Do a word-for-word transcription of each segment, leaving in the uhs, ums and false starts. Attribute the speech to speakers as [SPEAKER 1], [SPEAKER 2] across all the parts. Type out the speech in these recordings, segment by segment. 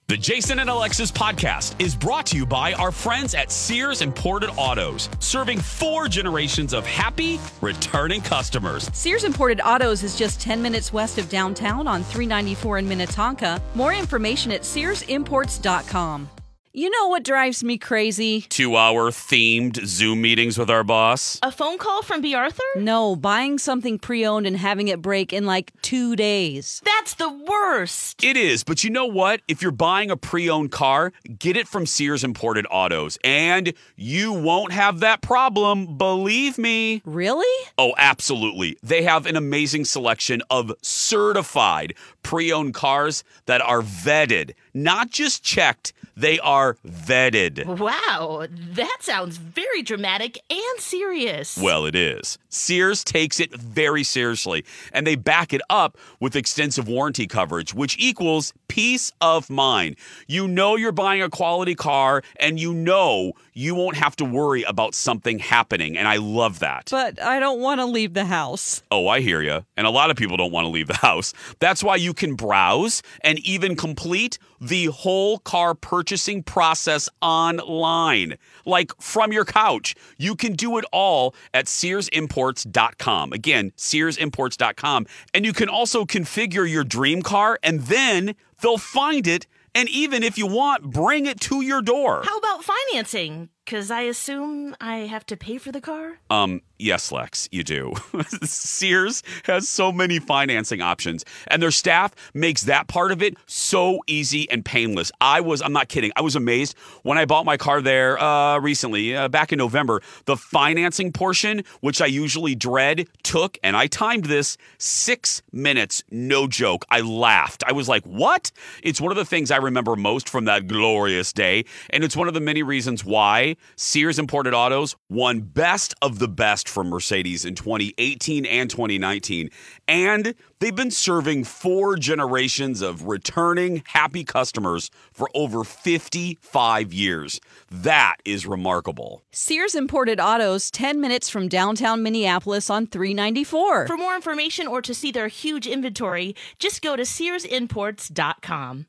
[SPEAKER 1] The Jason and Alexis podcast is brought to you by our friends at Sears Imported Autos, serving four generations of happy, returning customers.
[SPEAKER 2] Sears Imported Autos is just ten minutes west of downtown on three ninety-four in Minnetonka. More information at sears imports dot com. You know what drives me crazy?
[SPEAKER 1] Two-hour themed Zoom meetings with our boss.
[SPEAKER 3] A phone call from B. Arthur?
[SPEAKER 2] No, buying something pre-owned and having it break in like two days.
[SPEAKER 3] That's the worst.
[SPEAKER 1] It is, but you know what? If you're buying a pre-owned car, get it from Sears Imported Autos, and you won't have that problem, believe me.
[SPEAKER 2] Really?
[SPEAKER 1] Oh, absolutely. They have an amazing selection of certified pre-owned cars that are vetted, not just checked. They are vetted.
[SPEAKER 3] Wow, that sounds very dramatic and serious.
[SPEAKER 1] Well, it is. Sears takes it very seriously, and they back it up with extensive warranty coverage, which equals peace of mind. You know you're buying a quality car, and you know you won't have to worry about something happening, and I love that.
[SPEAKER 2] But I don't want to leave the house.
[SPEAKER 1] Oh, I hear you. And a lot of people don't want to leave the house. That's why you can browse and even complete the whole car purchasing process online, like from your couch. You can do it all at sears imports dot com. Again, sears imports dot com. And you can also configure your dream car, and then they'll find it. And even if you want, bring it to your door.
[SPEAKER 3] How about financing? Because I assume I have to pay for the car?
[SPEAKER 1] Um, yes, Lex, you do. Sears has so many financing options, and their staff makes that part of it so easy and painless. I was, I'm not kidding, I was amazed when I bought my car there uh, recently, uh, back in November. The financing portion, which I usually dread, took, and I timed this, six minutes, no joke. I laughed. I was like, what? It's one of the things I remember most from that glorious day, and it's one of the many reasons why Sears Imported Autos won Best of the Best from Mercedes in twenty eighteen and twenty nineteen. And they've been serving four generations of returning happy customers for over fifty-five years. That is remarkable.
[SPEAKER 2] Sears Imported Autos, ten minutes from downtown Minneapolis on three ninety-four.
[SPEAKER 3] For more information or to see their huge inventory, just go to sears imports dot com.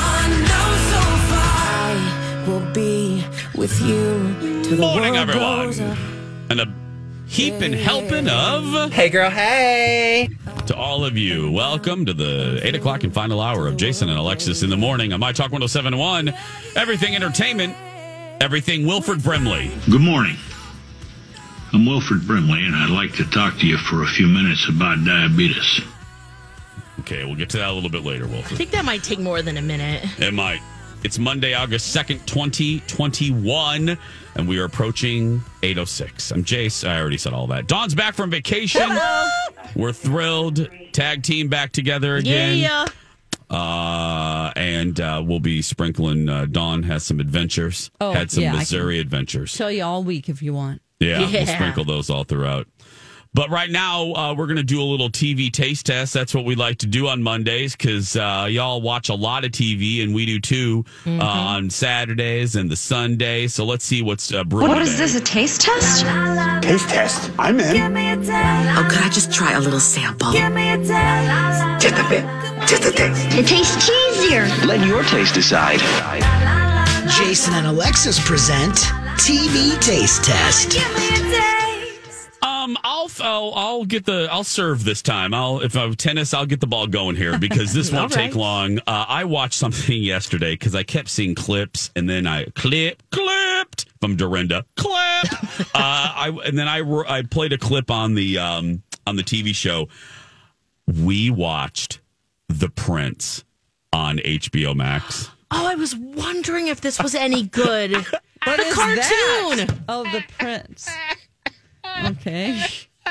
[SPEAKER 4] I will be with you till the
[SPEAKER 1] Morning,
[SPEAKER 4] world
[SPEAKER 1] everyone.
[SPEAKER 4] goes up.
[SPEAKER 1] And a heaping helping of
[SPEAKER 5] Hey, girl, hey.
[SPEAKER 1] to all of you. Welcome to the eight o'clock and final hour of Jason and Alexis in the morning on My Talk one oh seven point one. Everything entertainment, everything Wilford Brimley.
[SPEAKER 6] Good morning. I'm Wilford Brimley, and I'd like to talk to you for a few minutes about diabetes.
[SPEAKER 1] Okay, we'll get to that a little bit later,
[SPEAKER 3] I
[SPEAKER 1] Wilford.
[SPEAKER 3] think that might take more than a minute.
[SPEAKER 1] It might. It's Monday, August second, twenty twenty-one, and we are approaching eight oh six. I'm Jace. I already said all that. Dawn's back from vacation.
[SPEAKER 3] Hello.
[SPEAKER 1] We're thrilled. Tag team back together again.
[SPEAKER 3] Yeah.
[SPEAKER 1] Uh, and uh, we'll be sprinkling. Uh, Dawn has some adventures.
[SPEAKER 2] Oh,
[SPEAKER 1] Had some
[SPEAKER 2] yeah, I
[SPEAKER 1] Missouri adventures.
[SPEAKER 2] Tell you all week if you want.
[SPEAKER 1] Yeah, we'll
[SPEAKER 3] Yeah.
[SPEAKER 1] sprinkle those all throughout. But right now, uh, we're going to do a little T V taste test. That's what we like to do on Mondays because uh, y'all watch a lot of T V, and we do too
[SPEAKER 3] Mm-hmm.
[SPEAKER 1] uh, on Saturdays and the Sunday. So let's see what's uh, brewing
[SPEAKER 7] What is
[SPEAKER 1] today.
[SPEAKER 7] this, a taste test?
[SPEAKER 8] Taste test. I'm in.
[SPEAKER 7] Oh, could I just try a little sample?
[SPEAKER 8] Just a bit. Just a taste.
[SPEAKER 9] It tastes cheesier.
[SPEAKER 8] Let your taste decide.
[SPEAKER 10] Jason and Alexis present T V Taste Test.
[SPEAKER 1] Um, I'll, I'll I'll get the I'll serve this time. I'll if I'm tennis, I'll get the ball going here because this won't
[SPEAKER 3] All right.
[SPEAKER 1] take long. Uh, I watched something yesterday because I kept seeing clips, and then I clip clipped from Dorinda clip. uh, I and then I I played a clip on the um on the T V show. We watched The Prince on H B O Max.
[SPEAKER 3] Oh, I was wondering if this was any good.
[SPEAKER 2] What
[SPEAKER 3] the
[SPEAKER 2] is
[SPEAKER 3] cartoon.
[SPEAKER 2] that? Oh, the Prince. Okay.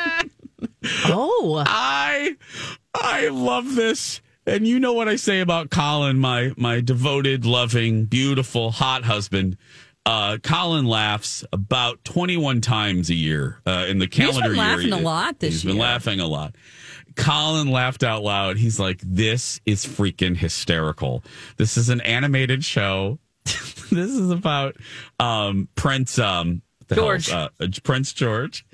[SPEAKER 3] Oh.
[SPEAKER 1] I I love this. And you know what I say about Colin, my my devoted, loving, beautiful, hot husband. Uh, Colin laughs about twenty-one times a year uh, in the calendar
[SPEAKER 2] been
[SPEAKER 1] year.
[SPEAKER 2] laughing a lot this
[SPEAKER 1] He's been
[SPEAKER 2] year.
[SPEAKER 1] laughing a lot. Colin laughed out loud. He's like, this is freaking hysterical. This is an animated show. This is about um, Prince um, the hell,
[SPEAKER 3] George.
[SPEAKER 1] uh, Prince George.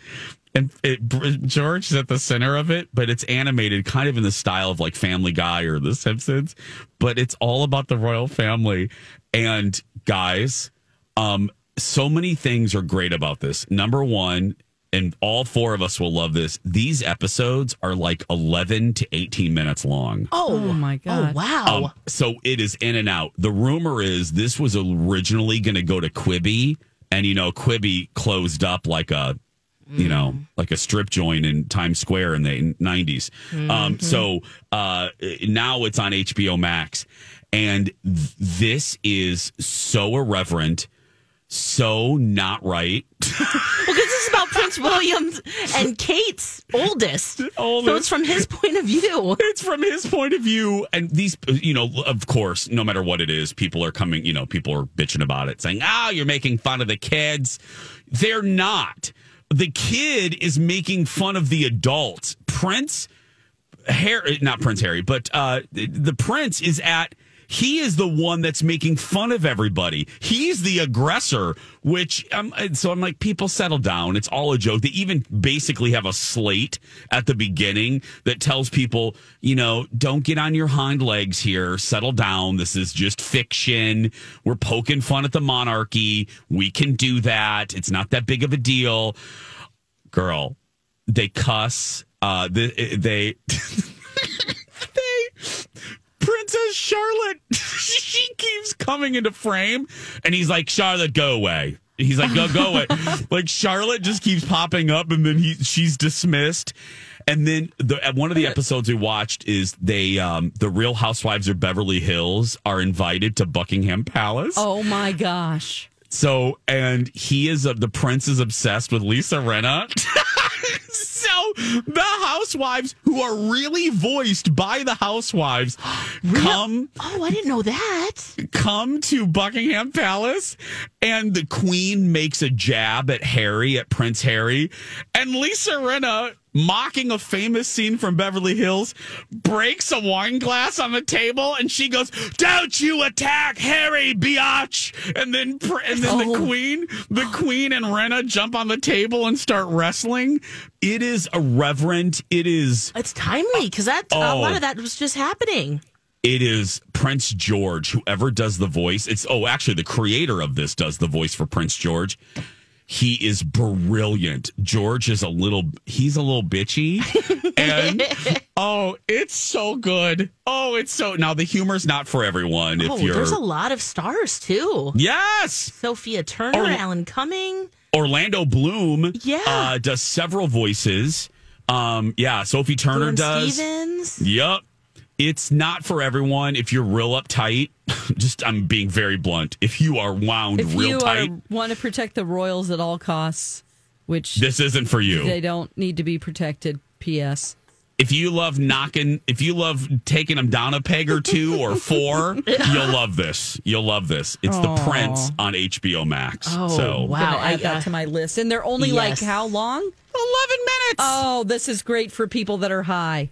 [SPEAKER 1] And it, George is at the center of it, but it's animated kind of in the style of like Family Guy or The Simpsons. But it's all about the royal family. And guys, um, so many things are great about this. Number one, and all four of us will love this, these episodes are like eleven to eighteen minutes long.
[SPEAKER 3] Oh,
[SPEAKER 2] Oh, my God.
[SPEAKER 3] Oh, wow.
[SPEAKER 1] Um, so it is in and out. The rumor is this was originally going to go to Quibi. And, you know, Quibi closed up like a, you know, like a strip joint in Times Square in the nineties. Mm-hmm. Um, so uh, now it's on H B O Max. And th- this is so irreverent, so not right.
[SPEAKER 3] Well, because this is about Prince William's and Kate's oldest.
[SPEAKER 1] oldest.
[SPEAKER 3] So it's from his point of view.
[SPEAKER 1] It's from his point of view. And these, you know, of course, no matter what it is, people are coming, you know, people are bitching about it, saying, oh, you're making fun of the kids. They're not. The kid is making fun of the adult. Prince, Harry, not Prince Harry, but uh, the prince is at, he is the one that's making fun of everybody. He's the aggressor, which, um, so I'm like, people settle down. It's all a joke. They even basically have a slate at the beginning that tells people, you know, don't get on your hind legs here. Settle down. This is just fiction. We're poking fun at the monarchy. We can do that. It's not that big of a deal. Girl, they cuss. Uh, they, they, they, Princess Charlotte, she keeps coming into frame, and he's like, Charlotte, go away. He's like, go, go away. Like, Charlotte just keeps popping up, and then he, she's dismissed. And then the, at one of the episodes we watched is they, um, the Real Housewives of Beverly Hills are invited to Buckingham Palace.
[SPEAKER 2] Oh, my gosh.
[SPEAKER 1] So, and he is, uh, the prince is obsessed with Lisa Rinna. So the housewives, who are really voiced by the housewives, come.
[SPEAKER 3] Oh, I didn't know that.
[SPEAKER 1] Come to Buckingham Palace, and the Queen makes a jab at Harry, at Prince Harry, and Lisa Rinna, mocking a famous scene from Beverly Hills, breaks a wine glass on the table, and she goes, "Don't you attack Harry, biatch!" And then, and then
[SPEAKER 2] Oh.
[SPEAKER 1] the Queen, the Queen and Rinna jump on the table and start wrestling. It is irreverent. It is.
[SPEAKER 3] It's timely because that a
[SPEAKER 1] Oh.
[SPEAKER 3] lot of that was just happening.
[SPEAKER 1] It is Prince George, whoever does the voice. It's oh, actually, the creator of this does the voice for Prince George. He is brilliant. George is a little, he's a little bitchy. And, oh, it's so good. Oh, it's so, now the humor's not for everyone. If
[SPEAKER 3] Oh,
[SPEAKER 1] you're,
[SPEAKER 3] there's a lot of stars too.
[SPEAKER 1] yes.
[SPEAKER 3] Sophia Turner,
[SPEAKER 1] Or-
[SPEAKER 3] Alan Cumming.
[SPEAKER 1] Orlando Bloom
[SPEAKER 3] Yeah.
[SPEAKER 1] uh, does several voices. Um, yeah, Sophie Turner
[SPEAKER 3] Dylan
[SPEAKER 1] does.
[SPEAKER 3] Stevens.
[SPEAKER 1] Yep. It's not for everyone. If you're real uptight, just I'm being very blunt. If you are wound
[SPEAKER 2] If
[SPEAKER 1] real
[SPEAKER 2] you
[SPEAKER 1] tight,
[SPEAKER 2] are, want to protect the royals at all costs, which
[SPEAKER 1] this isn't for you.
[SPEAKER 2] they don't need to be protected, P S
[SPEAKER 1] If you love knocking, if you love taking them down a peg or two or four, you'll love this. You'll love this. It's The
[SPEAKER 2] Aw.
[SPEAKER 1] Prince on H B O Max.
[SPEAKER 3] Oh,
[SPEAKER 1] so
[SPEAKER 3] wow.
[SPEAKER 2] I'm gonna
[SPEAKER 3] I-
[SPEAKER 2] add that
[SPEAKER 3] uh,
[SPEAKER 2] to my list. And they're only
[SPEAKER 3] yes.
[SPEAKER 2] like how long?
[SPEAKER 1] eleven minutes.
[SPEAKER 2] Oh, this is great for people that are high.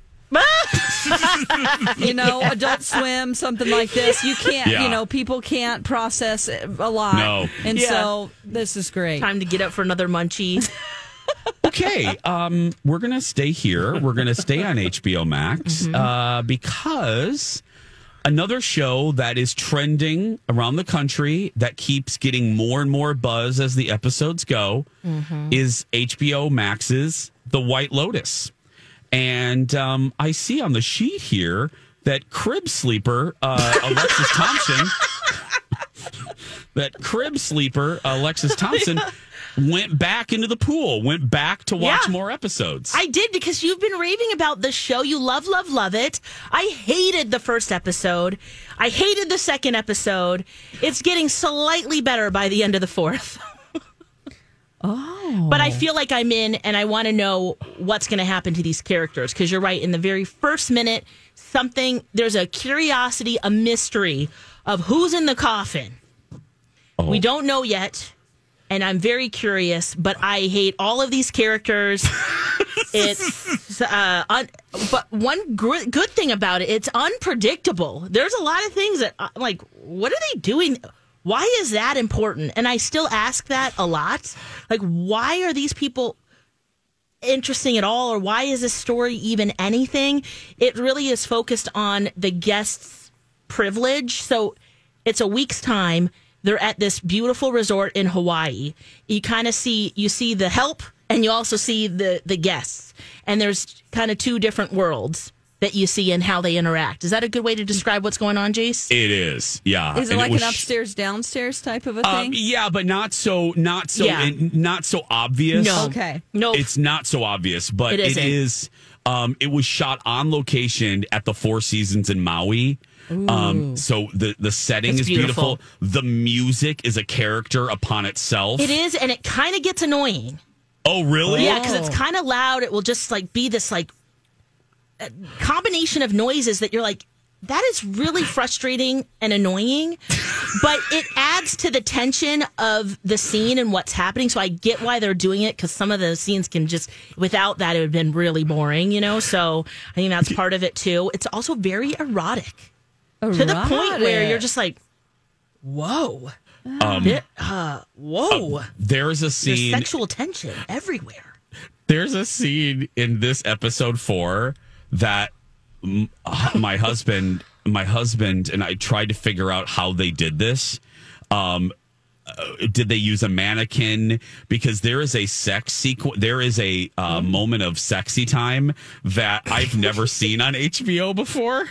[SPEAKER 2] You know, Adult Swim, something like this. You can't,
[SPEAKER 1] Yeah.
[SPEAKER 2] you know, people can't process a lot.
[SPEAKER 1] No.
[SPEAKER 2] And
[SPEAKER 3] Yeah.
[SPEAKER 2] so this is great.
[SPEAKER 3] Time to get up for another munchie.
[SPEAKER 1] Okay, um, we're gonna stay here. We're gonna stay on H B O Max
[SPEAKER 3] Mm-hmm.
[SPEAKER 1] uh, because another show that is trending around the country that keeps getting more and more buzz as the episodes go
[SPEAKER 3] Mm-hmm.
[SPEAKER 1] is H B O Max's The White Lotus. And um, I see on the sheet here that Crib Sleeper uh, Alexis Thompson, that Crib Sleeper Alexis Thompson went back into the pool, went back to watch
[SPEAKER 3] Yeah.
[SPEAKER 1] more episodes.
[SPEAKER 3] I did because you've been raving about this show. You love, love, love it. I hated the first episode. I hated the second episode. It's getting slightly better by the end of the fourth.
[SPEAKER 2] Oh.
[SPEAKER 3] But I feel like I'm in and I want to know what's going to happen to these characters because you're right. In the very first minute, something, there's a curiosity, a mystery of who's in the coffin.
[SPEAKER 1] Oh.
[SPEAKER 3] We don't know yet. And I'm very curious, but I hate all of these characters. It's, uh, un- but one gr- good thing about it, it's unpredictable. There's a lot of things that, uh, like, what are they doing? Why is that important? And I still ask that a lot. Like, why are these people interesting at all, or why is this story even anything? It really is focused on the guest's privilege. So it's a week's time. They're at this beautiful resort in Hawaii. You kind of see, you see the help, and you also see the, the guests. And there's kind of two different worlds that you see and how they interact. Is that a good way to describe what's going on, Jace?
[SPEAKER 1] It is, yeah.
[SPEAKER 2] Is it
[SPEAKER 1] And
[SPEAKER 2] like
[SPEAKER 1] was
[SPEAKER 2] an upstairs downstairs type of a
[SPEAKER 1] Um,
[SPEAKER 2] thing?
[SPEAKER 1] yeah, but not so, not so,
[SPEAKER 3] Yeah.
[SPEAKER 1] it- not so obvious.
[SPEAKER 3] No.
[SPEAKER 2] Okay.
[SPEAKER 3] No.
[SPEAKER 1] It's not so obvious, but
[SPEAKER 3] It
[SPEAKER 1] it
[SPEAKER 3] isn't.
[SPEAKER 1] is. Um, it was shot on location at the Four Seasons in Maui. Um, so the the setting
[SPEAKER 3] It's
[SPEAKER 1] is beautiful.
[SPEAKER 3] beautiful.
[SPEAKER 1] The music is a character upon itself.
[SPEAKER 3] It is, and it kind of gets annoying.
[SPEAKER 1] Oh, really?
[SPEAKER 3] Yeah, because it's kind of loud. It will just like be this like uh, combination of noises that you're like, that is really frustrating and annoying. But it adds to the tension of the scene and what's happening. So I get why they're doing it, because some of the scenes can just, without that, it would have been really boring, you know? So I think that's part of it too. It's also very erotic. To the point where you're just like, whoa.
[SPEAKER 1] Um,
[SPEAKER 3] Bit- uh, whoa.
[SPEAKER 1] there's a
[SPEAKER 3] There's
[SPEAKER 1] scene.
[SPEAKER 3] sexual tension everywhere.
[SPEAKER 1] There's a scene in this episode four that m- my husband, my husband, and I tried to figure out how they did this. Um, uh, did they use a mannequin? Because there is a sex sequence. There is a uh, moment of sexy time that I've never seen on H B O before.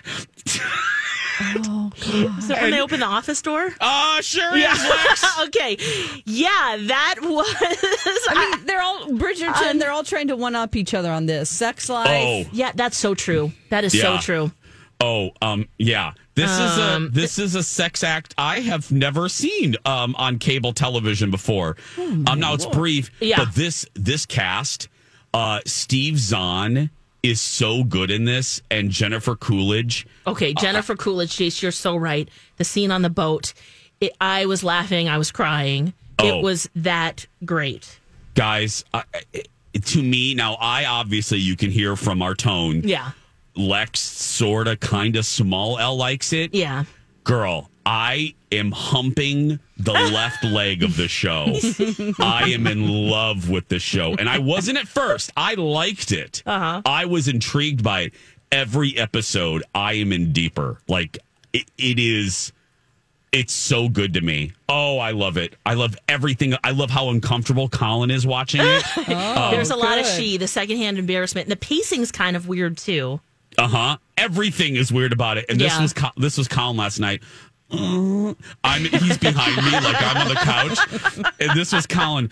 [SPEAKER 2] Oh, God.
[SPEAKER 3] So when they open the office door?
[SPEAKER 1] Ah, uh, sure
[SPEAKER 3] Yeah.
[SPEAKER 1] is, Lex.
[SPEAKER 3] Okay. Yeah, that was.
[SPEAKER 2] I mean, they're all, Bridgerton,
[SPEAKER 3] Um,
[SPEAKER 2] they're all trying to one up each other on this. Sex life.
[SPEAKER 1] Oh,
[SPEAKER 3] yeah, that's so true. That is
[SPEAKER 1] Yeah.
[SPEAKER 3] so true.
[SPEAKER 1] oh, um, yeah. This is a
[SPEAKER 3] Um,
[SPEAKER 1] this is a sex act I have never seen um, on cable television before. um, now it's brief,
[SPEAKER 3] Yeah.
[SPEAKER 1] but this this cast, uh, Steve Zahn is so good in this, and Jennifer Coolidge.
[SPEAKER 3] Okay, Jennifer Coolidge, Jace, you're so right. The scene on the boat, it, I was laughing, I was crying.
[SPEAKER 1] Oh.
[SPEAKER 3] It was that great.
[SPEAKER 1] Guys, uh, it- to me now, I obviously you can hear from our tone.
[SPEAKER 3] Yeah.
[SPEAKER 1] Lex sort of, kind of, small L likes it.
[SPEAKER 3] Yeah.
[SPEAKER 1] Girl, I am humping the left leg of the show. I am in love with the show. And I wasn't at first. I liked it. Uh-huh. I was intrigued by it. Every episode, I am in deeper. Like, it, it is, it's so good to me. Oh, I love it. I love everything. I love how uncomfortable Colin is watching it.
[SPEAKER 2] Oh,
[SPEAKER 3] There's a lot of
[SPEAKER 2] good.
[SPEAKER 3] she, the secondhand embarrassment. And the pacing's kind of weird, too.
[SPEAKER 1] Uh-huh. Everything is weird about it. And this
[SPEAKER 3] Yeah.
[SPEAKER 1] was Co- this was Colin last night. Uh, I'm he's behind me like I'm on the couch. And this was Colin.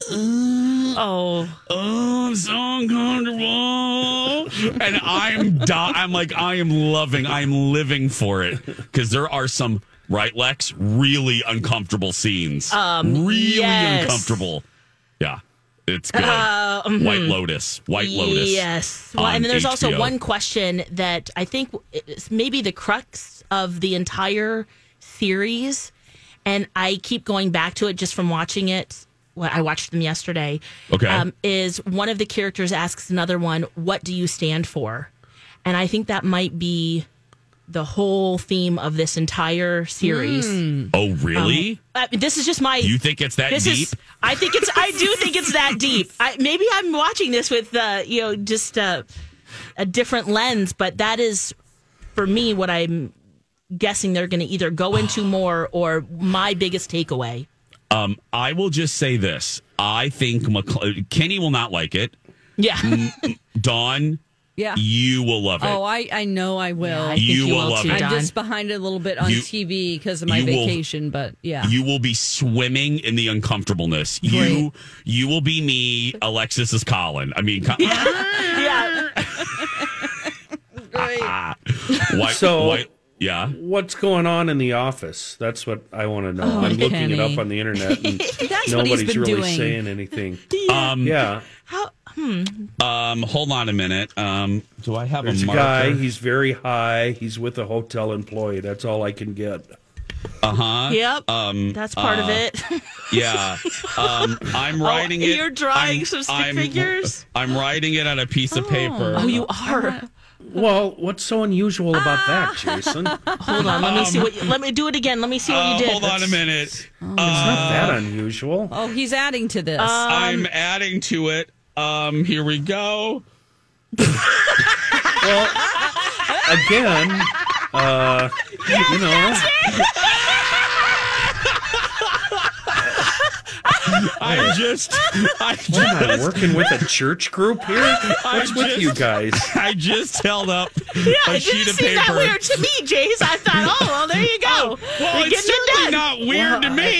[SPEAKER 3] Oh.
[SPEAKER 1] Oh, I'm so uncomfortable. And I'm di- I'm like, I am loving, I am living for it. Because there are some, right, Lex, really uncomfortable scenes.
[SPEAKER 3] Um,
[SPEAKER 1] really
[SPEAKER 3] yes.
[SPEAKER 1] uncomfortable. Yeah. It's good.
[SPEAKER 3] Uh, mhm.
[SPEAKER 1] White Lotus. White Lotus.
[SPEAKER 3] Yes. Well,
[SPEAKER 1] on
[SPEAKER 3] and then there's also
[SPEAKER 1] H B O.
[SPEAKER 3] one question that I think is maybe the crux of the entire series. And I keep going back to it just from watching it. Well, I watched them yesterday.
[SPEAKER 1] Okay.
[SPEAKER 3] Um, is one of the characters asks another one, "What do you stand for?" And I think that might be the whole theme of this entire series.
[SPEAKER 1] Oh, really?
[SPEAKER 3] Uh, this is just my.
[SPEAKER 1] You think it's that
[SPEAKER 3] This
[SPEAKER 1] deep?
[SPEAKER 3] is. I think it's. I do think it's that deep. I, maybe I'm watching this with, uh, you know, just uh, a different lens, but that is, for me, what I'm guessing they're going to either go into more or my biggest takeaway.
[SPEAKER 1] Um, I will just say this. I think McC- Kenny will not like it.
[SPEAKER 3] Yeah.
[SPEAKER 1] Dawn,
[SPEAKER 2] Yeah.
[SPEAKER 1] you will love it.
[SPEAKER 2] Oh, I, I know I will.
[SPEAKER 3] I think
[SPEAKER 1] You
[SPEAKER 3] you
[SPEAKER 1] will
[SPEAKER 3] will
[SPEAKER 1] love
[SPEAKER 3] too,
[SPEAKER 1] it.
[SPEAKER 2] I'm
[SPEAKER 3] Don.
[SPEAKER 2] just behind it a little bit on
[SPEAKER 1] You-
[SPEAKER 2] T V because of my
[SPEAKER 1] you will-
[SPEAKER 2] vacation, but yeah.
[SPEAKER 1] You will be swimming in the uncomfortableness. You you will be me. Alexis is Colin. I mean, Co-
[SPEAKER 3] yeah.
[SPEAKER 1] white,
[SPEAKER 5] So-
[SPEAKER 1] white, yeah.
[SPEAKER 5] What's going on in the office? That's what I want to know.
[SPEAKER 2] Oh,
[SPEAKER 5] I'm looking
[SPEAKER 2] Kenny.
[SPEAKER 5] it up on the internet, and
[SPEAKER 2] That's what he's
[SPEAKER 5] nobody's
[SPEAKER 2] been
[SPEAKER 5] really
[SPEAKER 2] doing.
[SPEAKER 5] saying anything.
[SPEAKER 1] Um,
[SPEAKER 5] Yeah,
[SPEAKER 3] How? Hmm.
[SPEAKER 1] um, hold on a minute. Um, do I have
[SPEAKER 5] there's
[SPEAKER 1] a
[SPEAKER 5] a
[SPEAKER 1] marker?
[SPEAKER 5] guy. He's very high. He's with a hotel employee. That's all I can get.
[SPEAKER 1] Uh huh.
[SPEAKER 3] Yep.
[SPEAKER 1] Um,
[SPEAKER 3] That's part of
[SPEAKER 1] uh,
[SPEAKER 3] it.
[SPEAKER 1] Yeah. Um, I'm writing it.
[SPEAKER 3] you're drawing
[SPEAKER 1] I'm-
[SPEAKER 3] some stick
[SPEAKER 1] I'm-
[SPEAKER 3] figures?
[SPEAKER 1] I'm writing it on a piece of paper.
[SPEAKER 3] Oh, you are.
[SPEAKER 5] Well, what's so unusual about that, Jason?
[SPEAKER 3] Hold on. Let me see what. You, let me do it again. Let me see what
[SPEAKER 1] Uh,
[SPEAKER 3] you did.
[SPEAKER 1] hold on a minute.
[SPEAKER 5] It's not that unusual.
[SPEAKER 2] Oh, he's adding to this.
[SPEAKER 3] Um,
[SPEAKER 1] I'm adding to it. Um, here we go.
[SPEAKER 5] Well, again, uh, you know.
[SPEAKER 1] I just, I just,
[SPEAKER 5] What, am I working with a church group here? What's
[SPEAKER 1] I
[SPEAKER 5] with
[SPEAKER 1] just-
[SPEAKER 5] you guys?
[SPEAKER 1] I just held up
[SPEAKER 3] Yeah,
[SPEAKER 1] a
[SPEAKER 3] it
[SPEAKER 1] sheet
[SPEAKER 3] didn't
[SPEAKER 1] of
[SPEAKER 3] seem
[SPEAKER 1] paper.
[SPEAKER 3] that weird to me, Jace. I thought, oh, well, there you go.
[SPEAKER 1] Oh, well,
[SPEAKER 3] You're
[SPEAKER 1] it's
[SPEAKER 3] getting it
[SPEAKER 1] certainly
[SPEAKER 3] done.
[SPEAKER 1] not weird to me.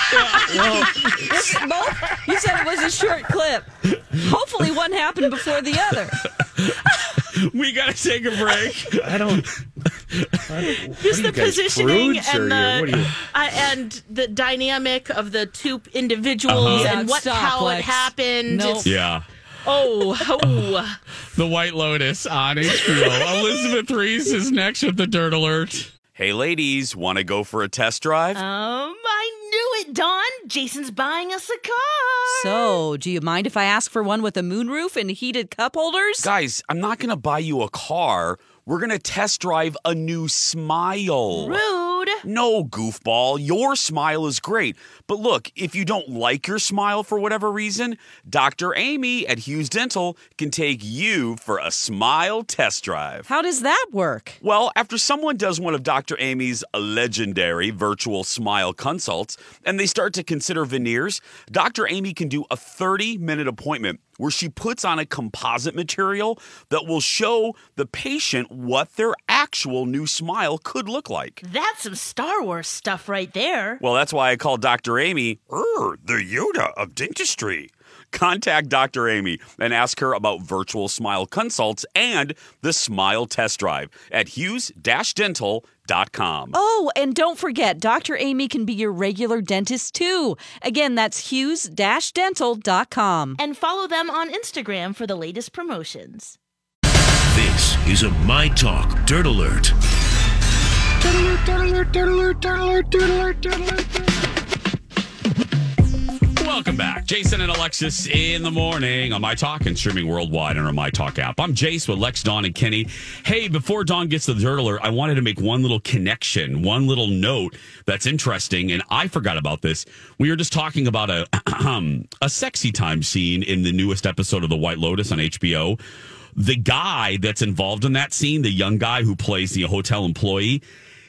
[SPEAKER 2] Both, you said it was a short clip. Hopefully, one happened before the other.
[SPEAKER 1] We gotta take a break.
[SPEAKER 5] I don't. I don't
[SPEAKER 3] Just the positioning
[SPEAKER 5] prudes, or
[SPEAKER 3] and
[SPEAKER 5] you- what
[SPEAKER 3] the
[SPEAKER 5] are you-
[SPEAKER 3] uh, and the dynamic of the two individuals
[SPEAKER 2] Uh-huh.
[SPEAKER 3] and what
[SPEAKER 2] Stop,
[SPEAKER 3] how it
[SPEAKER 2] Lex.
[SPEAKER 3] happened.
[SPEAKER 2] Nope.
[SPEAKER 3] It's-
[SPEAKER 1] Yeah.
[SPEAKER 3] Oh, oh.
[SPEAKER 1] The White Lotus on H B O. Elizabeth Reese is next with the Dirt Alert. Hey, ladies, want to go for a test drive?
[SPEAKER 3] Um, I knew it, Dawn. Jason's buying us a car.
[SPEAKER 2] So, do you mind if I ask for one with a moonroof and heated cup holders?
[SPEAKER 1] Guys, I'm not going to buy you a car. We're going to test drive a new Smile.
[SPEAKER 3] Rude.
[SPEAKER 1] No, goofball. Your Smile is great. But look, if you don't like your Smile for whatever reason, Doctor Amy at Hughes Dental can take you for a Smile test drive.
[SPEAKER 2] How does that work?
[SPEAKER 1] Well, after someone does one of Doctor Amy's legendary virtual Smile consults and they start to consider veneers, Doctor Amy can do a thirty-minute appointment where she puts on a composite material that will show the patient what their actual new smile could look like.
[SPEAKER 3] That's some Star Wars stuff right there.
[SPEAKER 1] Well, that's why I call Doctor Amy er, the Yoda of dentistry. Contact Doctor Amy and ask her about virtual smile consults and the Smile test drive at hughes dental dot com.
[SPEAKER 2] Oh, and don't forget, Doctor Amy can be your regular dentist too. Again, that's hughes dental dot com.
[SPEAKER 3] And follow them on Instagram for the latest promotions.
[SPEAKER 9] This is a My Talk Dirt Alert.
[SPEAKER 1] Welcome back. Jason and Alexis in the morning on My Talk and streaming worldwide on our My Talk app. I'm Jace with Lex, Dawn, and Kenny. Hey, before Dawn gets to the Dirt Alert, I wanted to make one little connection, one little note that's interesting, and I forgot about this. We were just talking about a, a sexy time scene in the newest episode of The White Lotus on H B O. The guy that's involved in that scene, the young guy who plays the hotel employee,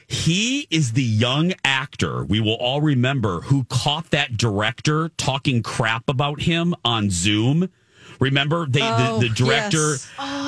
[SPEAKER 1] he is the young actor we will all remember who caught that director talking crap about him on Zoom. Remember, they
[SPEAKER 2] Oh,
[SPEAKER 1] the, the director
[SPEAKER 2] yes.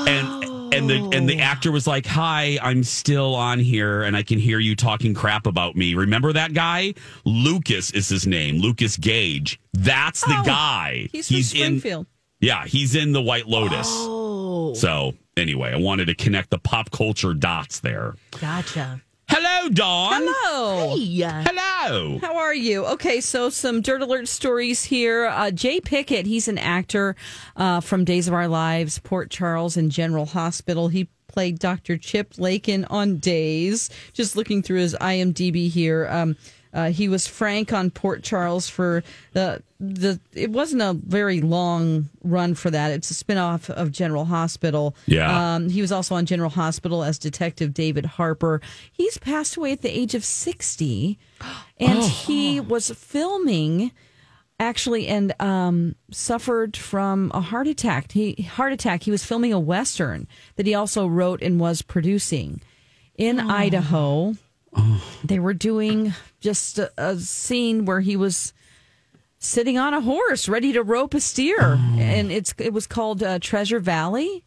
[SPEAKER 1] and and the and the actor was like, "Hi, I'm still on here, and I can hear you talking crap about me." Remember that guy? Lucas is his name. Lucas Gage. That's the
[SPEAKER 2] Oh,
[SPEAKER 1] guy.
[SPEAKER 2] He's from
[SPEAKER 1] in.
[SPEAKER 2] Springfield.
[SPEAKER 1] Yeah, he's in The White Lotus.
[SPEAKER 3] Oh,
[SPEAKER 1] So anyway, I wanted to connect the pop culture dots there.
[SPEAKER 3] gotcha.
[SPEAKER 1] Hello, Dawn.
[SPEAKER 2] Hello.
[SPEAKER 3] Hey.
[SPEAKER 1] Hello.
[SPEAKER 2] How are you? Okay, so some Dirt Alert stories here. Uh, Jay Pickett, he's an actor uh, from Days of Our Lives, Port Charles, and General Hospital. He played Doctor Chip Lakin on Days. Just looking through his I M D B here. Um, uh, he was Frank on Port Charles for the the. It wasn't a very long run for that. It's a spinoff of General Hospital.
[SPEAKER 1] Yeah.
[SPEAKER 2] Um, he was also on General Hospital as Detective David Harper. He's passed away at the age of sixty, and he was filming actually and um, suffered from a heart attack. He heart attack. He was filming a Western that he also wrote and was producing in Idaho. They were doing just a, a scene where he was sitting on a horse, ready to rope a steer, and it's it was called uh, Treasure Valley,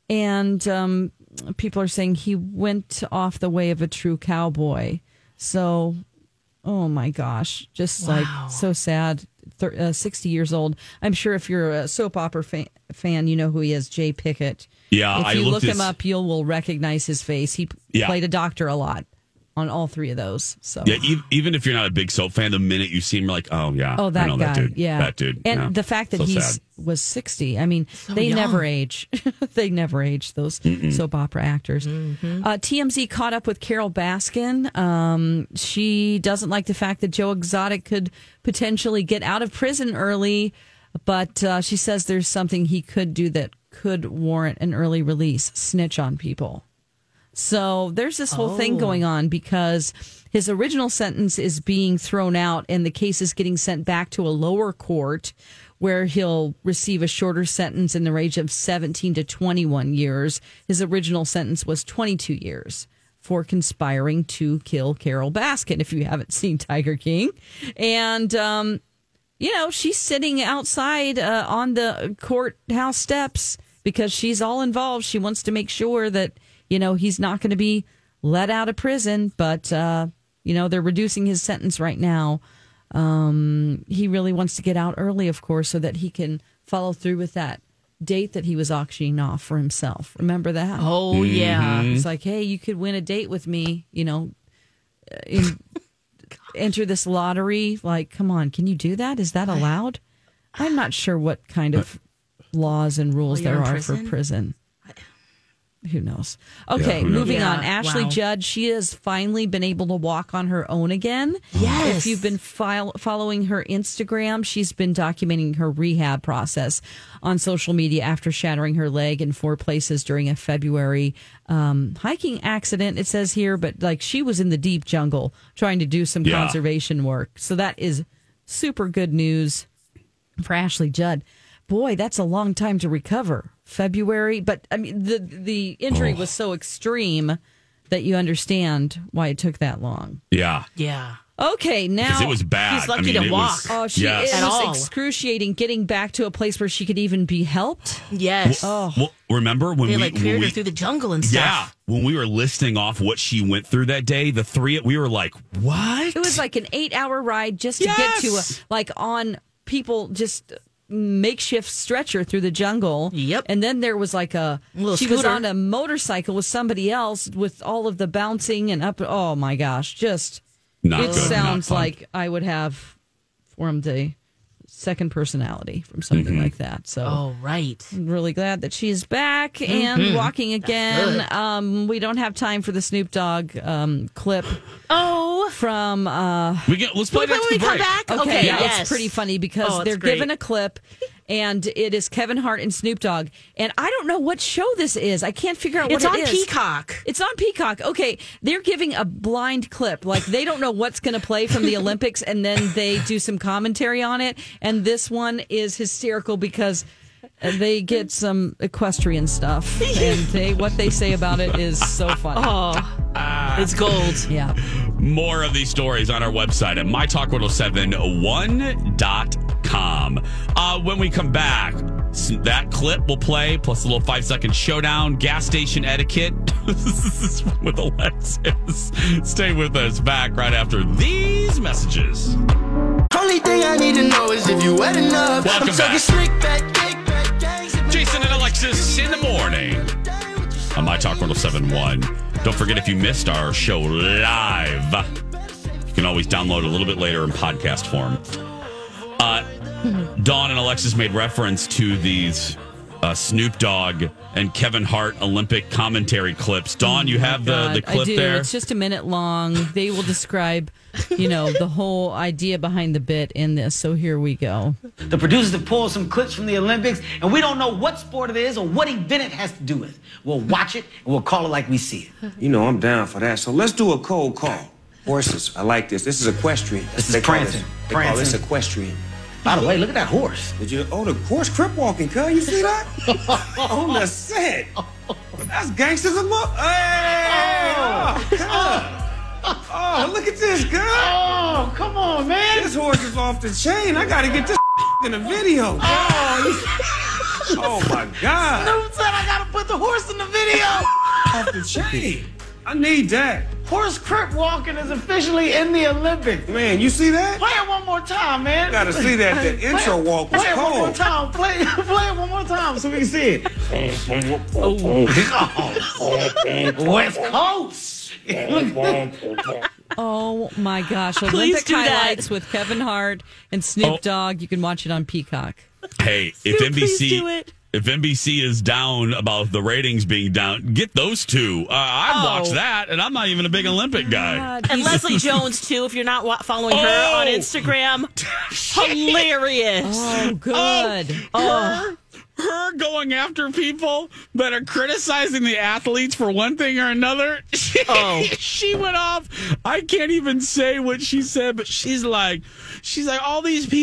[SPEAKER 2] and um, people are saying he went off the way of a true cowboy. So, oh my gosh, just
[SPEAKER 3] Wow.
[SPEAKER 2] like so sad. Thir- uh, Sixty years old. I'm sure if you're a soap opera fa- fan, you know who he is, Jay Pickett.
[SPEAKER 1] Yeah,
[SPEAKER 2] if
[SPEAKER 1] I
[SPEAKER 2] you
[SPEAKER 1] looked
[SPEAKER 2] look
[SPEAKER 1] his-
[SPEAKER 2] him up, you'll will recognize his face. He p-
[SPEAKER 1] Yeah.
[SPEAKER 2] played a doctor a lot on all three of those. So
[SPEAKER 1] Yeah, e- even if you're not a big soap fan, the minute you see him, you're like, oh, yeah.
[SPEAKER 2] Oh, that
[SPEAKER 1] I know
[SPEAKER 2] guy.
[SPEAKER 1] that dude.
[SPEAKER 2] Yeah.
[SPEAKER 1] That dude.
[SPEAKER 2] And
[SPEAKER 1] yeah.
[SPEAKER 2] the fact that
[SPEAKER 1] So
[SPEAKER 2] he's
[SPEAKER 1] sad.
[SPEAKER 2] was sixty. I mean, they
[SPEAKER 3] young.
[SPEAKER 2] never age. they never age, those soap opera actors. Uh, T M Z caught up with Carol Baskin. Um, she doesn't like the fact that Joe Exotic could potentially get out of prison early, but uh, she says there's something he could do that could warrant an early release, snitch on people. So there's this whole thing going on because his original sentence is being thrown out and the case is getting sent back to a lower court where he'll receive a shorter sentence in the range of seventeen to twenty-one years. His original sentence was twenty-two years for conspiring to kill Carol Baskin, if you haven't seen Tiger King. And, um, you know, she's sitting outside uh, on the courthouse steps because she's all involved. She wants to make sure that, you know, he's not going to be let out of prison. But, uh, you know, they're reducing his sentence right now. Um, he really wants to get out early, of course, so that he can follow through with that date that he was auctioning off for himself. Remember that?
[SPEAKER 3] Oh, mm-hmm. yeah.
[SPEAKER 2] It's like, hey, you could win a date with me, you know, in, enter this lottery. Like, come on, can you do that? Is that allowed? I'm not sure what kind of laws and rules
[SPEAKER 3] well,
[SPEAKER 2] there are
[SPEAKER 3] prison?
[SPEAKER 2] for prison. Who knows? Okay,
[SPEAKER 1] yeah, who knows?
[SPEAKER 2] moving
[SPEAKER 3] yeah,
[SPEAKER 2] on. Ashley
[SPEAKER 3] wow.
[SPEAKER 2] Judd, she has finally been able to walk on her own again.
[SPEAKER 3] Yes.
[SPEAKER 2] If you've been file- following her Instagram, she's been documenting her rehab process on social media after shattering her leg in four places during a February um, hiking accident, it says here. But like she was in the deep jungle trying to do some
[SPEAKER 1] Yeah.
[SPEAKER 2] conservation work. So that is super good news for Ashley Judd. Boy, that's a long time to recover. February, but I mean the the injury
[SPEAKER 1] Oh.
[SPEAKER 2] was so extreme that you understand why it took that long.
[SPEAKER 1] Yeah.
[SPEAKER 3] Yeah.
[SPEAKER 2] Okay, now
[SPEAKER 1] Because it was bad.
[SPEAKER 3] He's lucky
[SPEAKER 1] I mean,
[SPEAKER 3] to
[SPEAKER 1] it
[SPEAKER 3] walk.
[SPEAKER 1] Was,
[SPEAKER 2] oh, she
[SPEAKER 1] yes.
[SPEAKER 2] it
[SPEAKER 3] At
[SPEAKER 2] was
[SPEAKER 3] all.
[SPEAKER 2] excruciating getting back to a place where she could even be helped.
[SPEAKER 3] Yes.
[SPEAKER 2] Oh,
[SPEAKER 1] Well, remember when
[SPEAKER 3] They
[SPEAKER 1] we,
[SPEAKER 3] like
[SPEAKER 1] when
[SPEAKER 3] cleared
[SPEAKER 1] we
[SPEAKER 3] her through the jungle and
[SPEAKER 1] yeah,
[SPEAKER 3] stuff.
[SPEAKER 1] when we were listing off what she went through that day, the three we were like, what?
[SPEAKER 2] it was like an eight hour ride just to get to a,
[SPEAKER 1] Yes!
[SPEAKER 2] like on people just makeshift stretcher through the jungle.
[SPEAKER 3] Yep.
[SPEAKER 2] And then there was like a,
[SPEAKER 3] little
[SPEAKER 2] she was
[SPEAKER 3] scooter.
[SPEAKER 2] on a motorcycle with somebody else with all of the bouncing and up. Oh my gosh, just.
[SPEAKER 1] Not
[SPEAKER 2] It
[SPEAKER 1] good,
[SPEAKER 2] sounds
[SPEAKER 1] not fun.
[SPEAKER 2] like I would have formed a second personality from something
[SPEAKER 1] Mm-hmm.
[SPEAKER 2] like that. So
[SPEAKER 3] Oh, right.
[SPEAKER 2] I'm really glad that she's back and walking again.
[SPEAKER 3] good.
[SPEAKER 2] Um, we don't have time for the Snoop Dogg um, clip
[SPEAKER 3] Oh.
[SPEAKER 2] from. Uh,
[SPEAKER 1] we get let's play
[SPEAKER 3] Wait, wait,
[SPEAKER 1] that
[SPEAKER 3] when we
[SPEAKER 1] break.
[SPEAKER 3] come back?
[SPEAKER 2] okay,
[SPEAKER 3] Okay,
[SPEAKER 2] yeah,
[SPEAKER 3] yes.
[SPEAKER 2] it's pretty funny because
[SPEAKER 3] Oh, it's
[SPEAKER 2] they're
[SPEAKER 3] great.
[SPEAKER 2] given a clip. And it is Kevin Hart and Snoop Dogg. And I don't know what show this is. I can't figure out what
[SPEAKER 3] It's
[SPEAKER 2] it
[SPEAKER 3] on
[SPEAKER 2] is.
[SPEAKER 3] Peacock.
[SPEAKER 2] It's on Peacock. Okay, they're giving a blind clip. Like they don't know what's going to play from the Olympics, and then they do some commentary on it. And this one is hysterical because they get some equestrian stuff, and they what they say about it is so funny.
[SPEAKER 3] Oh, it's gold.
[SPEAKER 2] Yeah.
[SPEAKER 1] More of these stories on our website at my talk one oh seven one dot com. Uh, when we come back, that clip will play, plus a little five-second showdown, gas station etiquette with Alexis. Stay with us. Back right after these messages.
[SPEAKER 11] Only thing I need to know is if you wet enough.
[SPEAKER 1] Welcome
[SPEAKER 11] I'm talking
[SPEAKER 1] back.
[SPEAKER 11] slick back, kick back, gangs.
[SPEAKER 1] Jason and Alexis in the morning on My Talk one oh seven one. Don't forget, if you missed our show live, you can always download a little bit later in podcast form. Uh, Dawn and Alexis made reference to these uh, Snoop Dogg and Kevin Hart Olympic commentary clips. Dawn, you have the,
[SPEAKER 2] God,
[SPEAKER 1] the clip
[SPEAKER 2] I do.
[SPEAKER 1] there?
[SPEAKER 2] It's just a minute long. They will describe, you know, the whole idea behind the bit in this. So here we go.
[SPEAKER 12] The producers have pulled some clips from the Olympics, and we don't know what sport it is or what event it has to do with. We'll watch it, and we'll call it like we see it.
[SPEAKER 13] You know, I'm down for that. So let's do a cold call. Horses, I like this. This is equestrian.
[SPEAKER 12] This is
[SPEAKER 13] They call
[SPEAKER 12] prancing.
[SPEAKER 13] They call this
[SPEAKER 12] Prancing.
[SPEAKER 13] equestrian.
[SPEAKER 12] By the way, look at that horse.
[SPEAKER 13] Did you? Oh, the horse crip walking, cuz. You see that? On the set. That's gangsters of up. Hey! Oh, cuz. Oh, look at this, cuz.
[SPEAKER 12] Oh, come on, man.
[SPEAKER 13] This horse is off the chain. I gotta get this in the video.
[SPEAKER 12] Oh,
[SPEAKER 13] Oh, my God.
[SPEAKER 12] Snoop said I gotta put the horse in the video.
[SPEAKER 13] Off the chain. I need that.
[SPEAKER 12] Horse crip walking is officially in the Olympics.
[SPEAKER 13] Man, you see that?
[SPEAKER 12] Play it one more time, man.
[SPEAKER 13] You gotta see that. The intro
[SPEAKER 12] Play it-
[SPEAKER 13] walk was
[SPEAKER 12] Play it one more
[SPEAKER 13] cold.
[SPEAKER 12] time. Play, play it one more time so we can see it. Oh. West Coast.
[SPEAKER 2] Oh my gosh.
[SPEAKER 3] Please
[SPEAKER 2] Olympic
[SPEAKER 3] do that.
[SPEAKER 2] highlights with Kevin Hart and Snoop
[SPEAKER 1] Oh.
[SPEAKER 2] Dogg. You can watch it on Peacock.
[SPEAKER 1] Hey, if
[SPEAKER 3] Snoop,
[SPEAKER 1] N B
[SPEAKER 3] please
[SPEAKER 1] C
[SPEAKER 3] do it.
[SPEAKER 1] if N B C is down about the ratings being down, get those two. Uh, I'd
[SPEAKER 3] Oh.
[SPEAKER 1] watch that, and I'm not even a big Olympic guy.
[SPEAKER 2] God,
[SPEAKER 3] And
[SPEAKER 2] he's-
[SPEAKER 3] Leslie Jones, too, if you're not wa- following her
[SPEAKER 1] Oh!
[SPEAKER 3] on Instagram. Hilarious.
[SPEAKER 2] Oh, good.
[SPEAKER 1] Her, her going after people that are criticizing the athletes for one thing or another. She,
[SPEAKER 3] Oh.
[SPEAKER 1] she went off. I can't even say what she said, but she's like, she's like, all these people,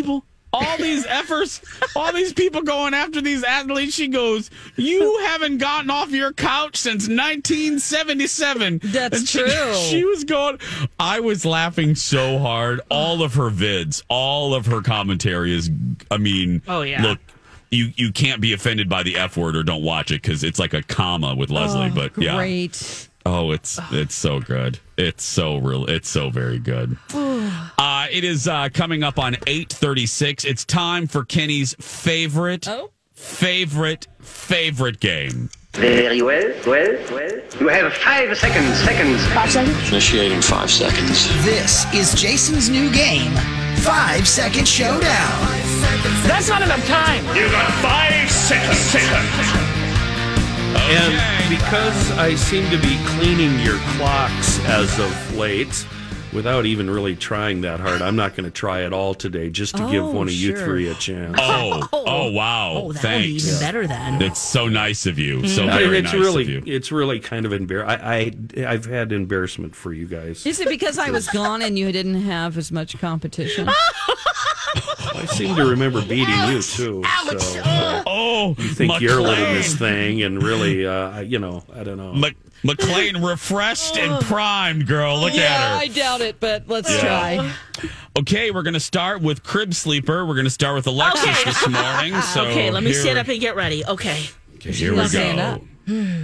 [SPEAKER 14] all these efforts, all these people going after these athletes. She goes, you haven't gotten off your couch since nineteen seventy-seven.
[SPEAKER 2] That's
[SPEAKER 14] and she,
[SPEAKER 2] true.
[SPEAKER 14] She was going, I was laughing so hard. All of her vids, all of her commentary is, I mean,
[SPEAKER 3] oh, yeah.
[SPEAKER 14] Look, you, you can't be offended by the F word or don't watch it because it's like a comma with Leslie.
[SPEAKER 2] Oh,
[SPEAKER 14] but yeah.
[SPEAKER 2] Great.
[SPEAKER 14] Oh, it's it's so good. It's so real. It's so very good. uh, it is uh, coming up on eight thirty-six. It's time for Kenny's favorite,
[SPEAKER 2] oh?
[SPEAKER 14] favorite, favorite game.
[SPEAKER 8] Very well, well, well. You have five seconds, seconds. Five seconds?
[SPEAKER 15] Initiating five seconds.
[SPEAKER 10] This is Jason's new game, Five Second Showdown.
[SPEAKER 11] That's not enough time.
[SPEAKER 9] You got five seconds.
[SPEAKER 14] Okay.
[SPEAKER 5] And because I seem to be cleaning your clocks as of late, without even really trying that hard, I'm not going to try at all today just to
[SPEAKER 2] oh,
[SPEAKER 5] give one of you
[SPEAKER 2] sure.
[SPEAKER 5] three a chance.
[SPEAKER 14] Oh, oh, wow!
[SPEAKER 3] Oh, that
[SPEAKER 14] Thanks.
[SPEAKER 3] would be even better then.
[SPEAKER 14] It's so nice of you. So
[SPEAKER 5] I-
[SPEAKER 14] very
[SPEAKER 5] it's
[SPEAKER 14] nice
[SPEAKER 5] really,
[SPEAKER 14] of you.
[SPEAKER 5] It's really kind of embarrassing. I, I, I've had embarrassment for you guys.
[SPEAKER 2] Is it because I was gone and you didn't have as much competition?
[SPEAKER 5] I seem to remember beating you too. So uh,
[SPEAKER 14] Oh,
[SPEAKER 5] you think
[SPEAKER 14] McLean.
[SPEAKER 5] you're winning this thing, and really, uh, you know, I don't know.
[SPEAKER 14] Mc- McLean refreshed and primed, girl. Look
[SPEAKER 2] yeah,
[SPEAKER 14] at her.
[SPEAKER 2] I doubt it, but let's
[SPEAKER 14] Yeah.
[SPEAKER 2] try.
[SPEAKER 14] Okay, we're going to start with Crib Sleeper. We're going to start with Alexis
[SPEAKER 3] Okay.
[SPEAKER 14] this morning. So
[SPEAKER 3] okay, let me
[SPEAKER 14] here,
[SPEAKER 3] stand up and get ready. Okay.
[SPEAKER 14] Okay, here we
[SPEAKER 2] Stand up.
[SPEAKER 14] go.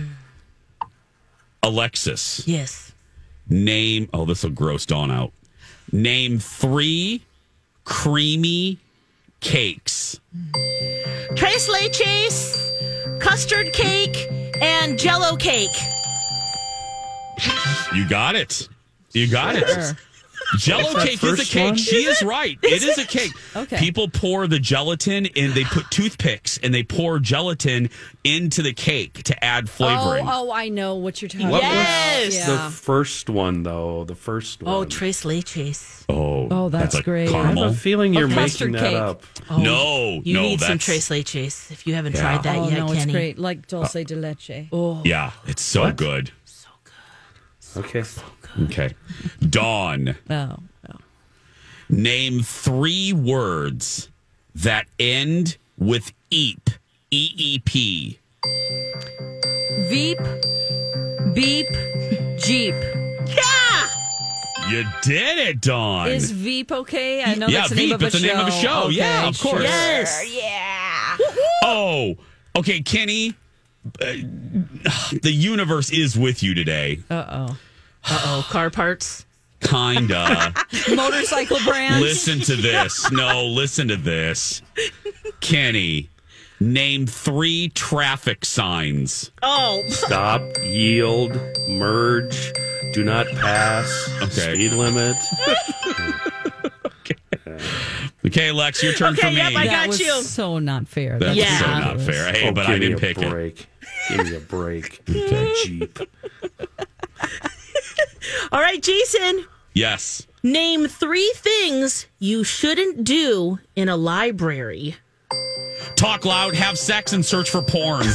[SPEAKER 14] Alexis,
[SPEAKER 3] Yes.
[SPEAKER 14] name. Oh, this will gross Dawn out. Name three creamy cakes.
[SPEAKER 3] Tres leches, custard cake, and jello cake.
[SPEAKER 14] You got it. You got it.
[SPEAKER 2] Sure.
[SPEAKER 14] Jello
[SPEAKER 5] That
[SPEAKER 14] cake is a
[SPEAKER 5] first
[SPEAKER 14] cake.
[SPEAKER 5] one?
[SPEAKER 14] She is right. It is a cake.
[SPEAKER 2] Okay.
[SPEAKER 14] People pour the gelatin and they put toothpicks and they pour gelatin into the cake to add flavoring.
[SPEAKER 2] Oh, oh, I know what you're talking
[SPEAKER 5] What
[SPEAKER 2] about.
[SPEAKER 3] Yes.
[SPEAKER 5] was
[SPEAKER 2] Yeah.
[SPEAKER 5] the first one, though? The first one.
[SPEAKER 3] Oh, tres leches.
[SPEAKER 14] Oh,
[SPEAKER 2] Oh, that's
[SPEAKER 14] like
[SPEAKER 2] great.
[SPEAKER 5] I have
[SPEAKER 14] Caramel.
[SPEAKER 5] a feeling you're
[SPEAKER 2] Or
[SPEAKER 5] making
[SPEAKER 2] custard
[SPEAKER 5] that
[SPEAKER 2] cake.
[SPEAKER 5] up.
[SPEAKER 3] Oh,
[SPEAKER 14] No,
[SPEAKER 3] You
[SPEAKER 14] no,
[SPEAKER 3] need some
[SPEAKER 14] that's-
[SPEAKER 3] tres leches if you haven't
[SPEAKER 14] Yeah.
[SPEAKER 3] tried that
[SPEAKER 2] Oh,
[SPEAKER 3] yet,
[SPEAKER 2] no,
[SPEAKER 3] Kenny.
[SPEAKER 2] it's great. Like dulce de leche.
[SPEAKER 3] Oh,
[SPEAKER 14] Yeah, it's so
[SPEAKER 5] What?
[SPEAKER 14] good.
[SPEAKER 5] Okay.
[SPEAKER 14] Okay. Dawn,
[SPEAKER 2] Oh, oh.
[SPEAKER 14] name three words that end with eep. E E P.
[SPEAKER 2] Veep, beep, jeep.
[SPEAKER 3] yeah.
[SPEAKER 14] You did it, Dawn.
[SPEAKER 2] Is Veep okay? I know
[SPEAKER 14] Yeah,
[SPEAKER 2] that's the name
[SPEAKER 14] Veep,
[SPEAKER 2] of a
[SPEAKER 14] it's
[SPEAKER 2] show.
[SPEAKER 14] the name of a show.
[SPEAKER 2] Okay,
[SPEAKER 14] Yeah, of course.
[SPEAKER 2] sure.
[SPEAKER 3] Yes.
[SPEAKER 2] Yeah.
[SPEAKER 14] Oh, okay, Kenny. Uh, the universe is with you today.
[SPEAKER 2] Uh-oh.
[SPEAKER 3] Uh-oh, car parts.
[SPEAKER 14] Kinda.
[SPEAKER 2] Motorcycle brands.
[SPEAKER 14] Listen to this. No, listen to this. Kenny, name three traffic signs.
[SPEAKER 3] Oh.
[SPEAKER 5] Stop, yield, merge, do not pass,
[SPEAKER 14] Okay.
[SPEAKER 5] speed limit.
[SPEAKER 14] Okay, Lex, your turn
[SPEAKER 3] Okay,
[SPEAKER 14] for me.
[SPEAKER 3] yep, I
[SPEAKER 2] that
[SPEAKER 3] got
[SPEAKER 2] was
[SPEAKER 3] you.
[SPEAKER 2] so not fair.
[SPEAKER 14] That's
[SPEAKER 3] Yeah.
[SPEAKER 14] so not fair. Hey,
[SPEAKER 5] Oh,
[SPEAKER 14] but
[SPEAKER 5] give
[SPEAKER 14] I
[SPEAKER 5] me
[SPEAKER 14] didn't
[SPEAKER 5] a
[SPEAKER 14] pick it.
[SPEAKER 5] break. Give me a break.
[SPEAKER 14] Okay.
[SPEAKER 5] Jeep.
[SPEAKER 3] All right, Jason.
[SPEAKER 14] Yes.
[SPEAKER 3] Name three things you shouldn't do in a library.
[SPEAKER 14] Talk loud, have sex, and search for porn.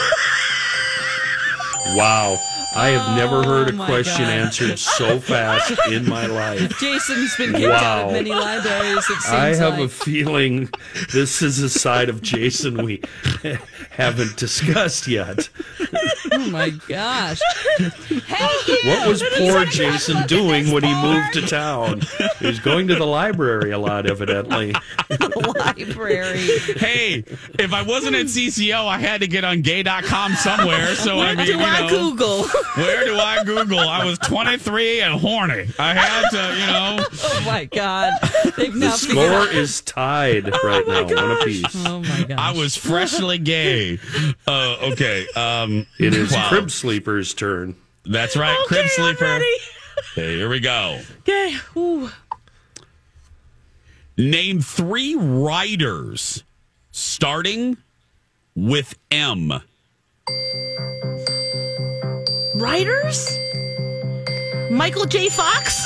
[SPEAKER 5] Wow. I have never heard a
[SPEAKER 2] Oh, my
[SPEAKER 5] question
[SPEAKER 2] God.
[SPEAKER 5] answered so fast in my life.
[SPEAKER 2] Jason's been kicked out
[SPEAKER 5] Wow.
[SPEAKER 2] of many libraries, it seems
[SPEAKER 5] I have
[SPEAKER 2] like.
[SPEAKER 5] a feeling this is a side of Jason we haven't discussed yet.
[SPEAKER 2] Oh, my gosh.
[SPEAKER 5] What was poor Jason doing when he moved to town? He was going to the library a lot, evidently.
[SPEAKER 2] Library.
[SPEAKER 14] Hey, if I wasn't at C C O, I had to get on gay dot com somewhere. So I mean,
[SPEAKER 3] Do
[SPEAKER 14] you
[SPEAKER 3] I
[SPEAKER 14] know,
[SPEAKER 3] Google?
[SPEAKER 14] where do I Google? I was twenty-three and horny. I had to, you know.
[SPEAKER 2] Oh, my God. They've
[SPEAKER 5] The
[SPEAKER 2] now figured
[SPEAKER 5] score
[SPEAKER 2] out.
[SPEAKER 5] is tied right now, one apiece.
[SPEAKER 2] Oh, my gosh.
[SPEAKER 14] I was freshly gay. Uh, okay. Um,
[SPEAKER 5] It is
[SPEAKER 14] wow.
[SPEAKER 5] Crib Sleeper's turn.
[SPEAKER 14] That's right.
[SPEAKER 3] Okay,
[SPEAKER 14] Crib
[SPEAKER 3] I'm
[SPEAKER 14] Sleeper.
[SPEAKER 3] ready.
[SPEAKER 14] Okay, here we go.
[SPEAKER 3] Okay. Ooh.
[SPEAKER 14] Name three writers starting with M.
[SPEAKER 3] Writers? Michael J. Fox?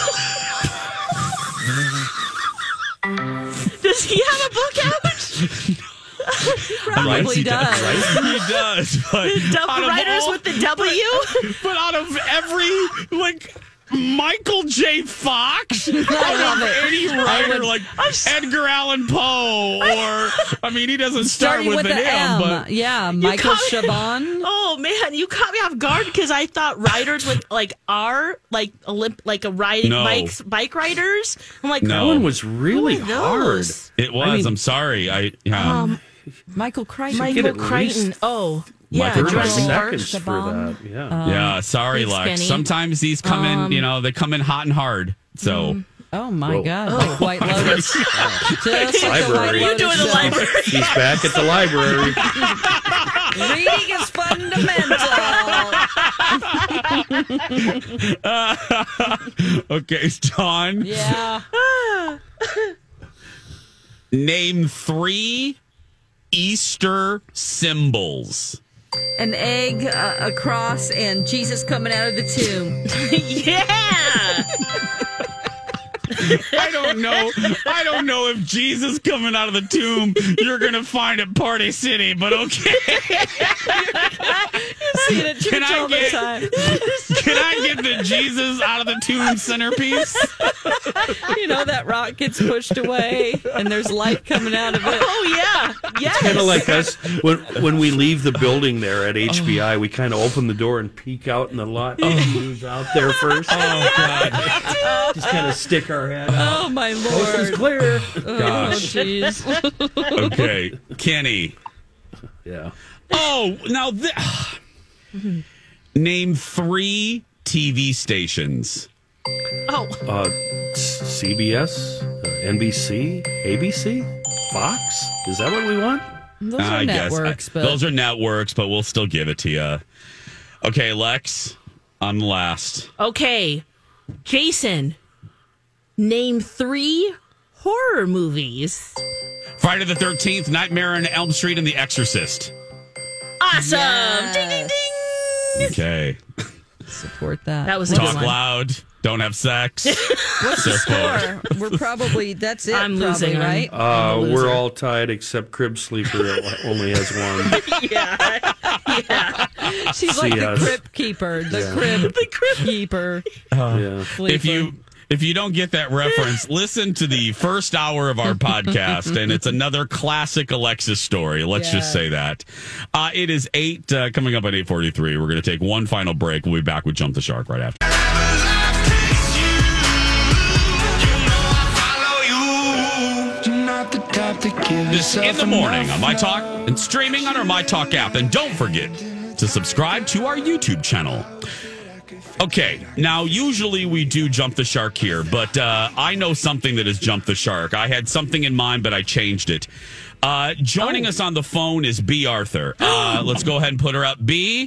[SPEAKER 3] Does he have a book out?
[SPEAKER 2] Probably
[SPEAKER 14] he
[SPEAKER 2] does.
[SPEAKER 14] He does. But
[SPEAKER 3] The
[SPEAKER 14] out of
[SPEAKER 3] writers
[SPEAKER 14] all-
[SPEAKER 3] with the W?
[SPEAKER 14] But out of every, like, Michael J. Fox?
[SPEAKER 2] I love it.
[SPEAKER 14] Any writer
[SPEAKER 2] would-
[SPEAKER 14] like Edgar Allan Poe, or I mean, he doesn't start
[SPEAKER 2] Starting
[SPEAKER 14] with,
[SPEAKER 2] with
[SPEAKER 14] an
[SPEAKER 2] the
[SPEAKER 14] M,
[SPEAKER 2] M.
[SPEAKER 14] but
[SPEAKER 2] Yeah, Michael
[SPEAKER 3] caught me-
[SPEAKER 2] Chabon.
[SPEAKER 3] Oh man, you caught me off guard because I thought riders with like R, like Olymp, like a riding
[SPEAKER 14] No.
[SPEAKER 3] bikes, bike riders. I'm like,
[SPEAKER 14] No.
[SPEAKER 5] That one was really
[SPEAKER 3] Who are
[SPEAKER 5] hard.
[SPEAKER 3] those?
[SPEAKER 14] it was.
[SPEAKER 5] I mean-
[SPEAKER 14] I'm sorry. I yeah.
[SPEAKER 3] Um,
[SPEAKER 2] Michael Crichton.
[SPEAKER 5] get
[SPEAKER 3] Michael
[SPEAKER 5] at
[SPEAKER 3] Crichton.
[SPEAKER 5] least
[SPEAKER 3] Oh, yeah,
[SPEAKER 14] Michael
[SPEAKER 5] thirty
[SPEAKER 3] Jurassic
[SPEAKER 14] Crichton.
[SPEAKER 3] Park.
[SPEAKER 5] seconds for
[SPEAKER 2] Chabon.
[SPEAKER 5] that. Yeah.
[SPEAKER 14] yeah, sorry,
[SPEAKER 3] Thanks,
[SPEAKER 14] Lex.
[SPEAKER 3] Kenny.
[SPEAKER 14] Sometimes these come in,
[SPEAKER 3] Um,
[SPEAKER 14] you know, they come in hot and hard. So
[SPEAKER 2] Oh my
[SPEAKER 5] Whoa.
[SPEAKER 2] God! Like White Lotus. Just like the White
[SPEAKER 5] Library.
[SPEAKER 3] What are you doing in the
[SPEAKER 2] Lotus.
[SPEAKER 3] library?
[SPEAKER 5] He's back at the library.
[SPEAKER 2] Reading is fundamental.
[SPEAKER 14] okay, Dawn.
[SPEAKER 2] Yeah.
[SPEAKER 14] Name three Easter symbols.
[SPEAKER 2] An egg, uh, a cross, and Jesus coming out of the tomb.
[SPEAKER 3] Yeah.
[SPEAKER 14] I don't know. I don't know if Jesus coming out of the tomb you're gonna find at Party City, but okay.
[SPEAKER 2] See it at church
[SPEAKER 14] Can I
[SPEAKER 2] all
[SPEAKER 14] get-
[SPEAKER 2] the time.
[SPEAKER 14] Can I get the Jesus out of the tomb centerpiece?
[SPEAKER 2] You know, that rock gets pushed away, and there's light coming out of it.
[SPEAKER 3] Oh yeah. Yes.
[SPEAKER 5] Kind of like us when when we leave the building there at H B I, we kind of open the door and peek out in the lot. Oh, who's out there first?
[SPEAKER 14] Oh God.
[SPEAKER 5] Just kind of stick our head out.
[SPEAKER 2] Oh my
[SPEAKER 5] Coast is
[SPEAKER 2] Lord!
[SPEAKER 5] clear.
[SPEAKER 2] Oh
[SPEAKER 14] Gosh.
[SPEAKER 2] jeez.
[SPEAKER 14] Okay, Kenny.
[SPEAKER 5] Yeah.
[SPEAKER 14] Oh, now th- name three T V stations.
[SPEAKER 3] Oh.
[SPEAKER 5] Uh, C B S, uh, N B C, A B C, Fox. Is that what we want?
[SPEAKER 2] Those are
[SPEAKER 14] I guess
[SPEAKER 2] networks,
[SPEAKER 14] I-
[SPEAKER 2] but
[SPEAKER 14] those are networks, but we'll still give it to you. Okay, Lex, I'm last.
[SPEAKER 3] Okay, Jason. Name three horror movies.
[SPEAKER 14] Friday the thirteenth, Nightmare on Elm Street, and The Exorcist.
[SPEAKER 3] Awesome!
[SPEAKER 2] Yes.
[SPEAKER 3] Ding ding ding.
[SPEAKER 14] Okay.
[SPEAKER 2] support that.
[SPEAKER 3] That was a good
[SPEAKER 14] Talk
[SPEAKER 3] one.
[SPEAKER 14] loud. Don't have sex.
[SPEAKER 2] What's the
[SPEAKER 14] So far.
[SPEAKER 2] score? We're probably that's it.
[SPEAKER 3] I'm
[SPEAKER 2] probably,
[SPEAKER 3] losing,
[SPEAKER 2] right?
[SPEAKER 5] Uh,
[SPEAKER 3] I'm a
[SPEAKER 5] we're
[SPEAKER 3] loser.
[SPEAKER 5] all tied except Crib Sleeper only has one.
[SPEAKER 3] Yeah, yeah.
[SPEAKER 2] She's
[SPEAKER 5] See
[SPEAKER 2] like the
[SPEAKER 5] us.
[SPEAKER 2] crib keeper, the
[SPEAKER 5] Yeah.
[SPEAKER 2] crib, the crib keeper.
[SPEAKER 5] Yeah.
[SPEAKER 14] If you if you don't get that reference, listen to the first hour of our podcast, and it's another classic Alexis story. Let's just
[SPEAKER 2] Yeah.
[SPEAKER 14] say that. Uh, it is eight uh, coming up at eight forty three. We're going to take one final break. We'll be back with Jump the Shark right after. This in the morning on My Talk and streaming on our My Talk app. And don't forget to subscribe to our YouTube channel. Okay, now usually we do Jump the Shark here, but uh, I know something that has jumped the shark. I had something in mind, but I changed it. Uh, joining us on the phone is B. Arthur. Uh, let's go ahead and put her up. B.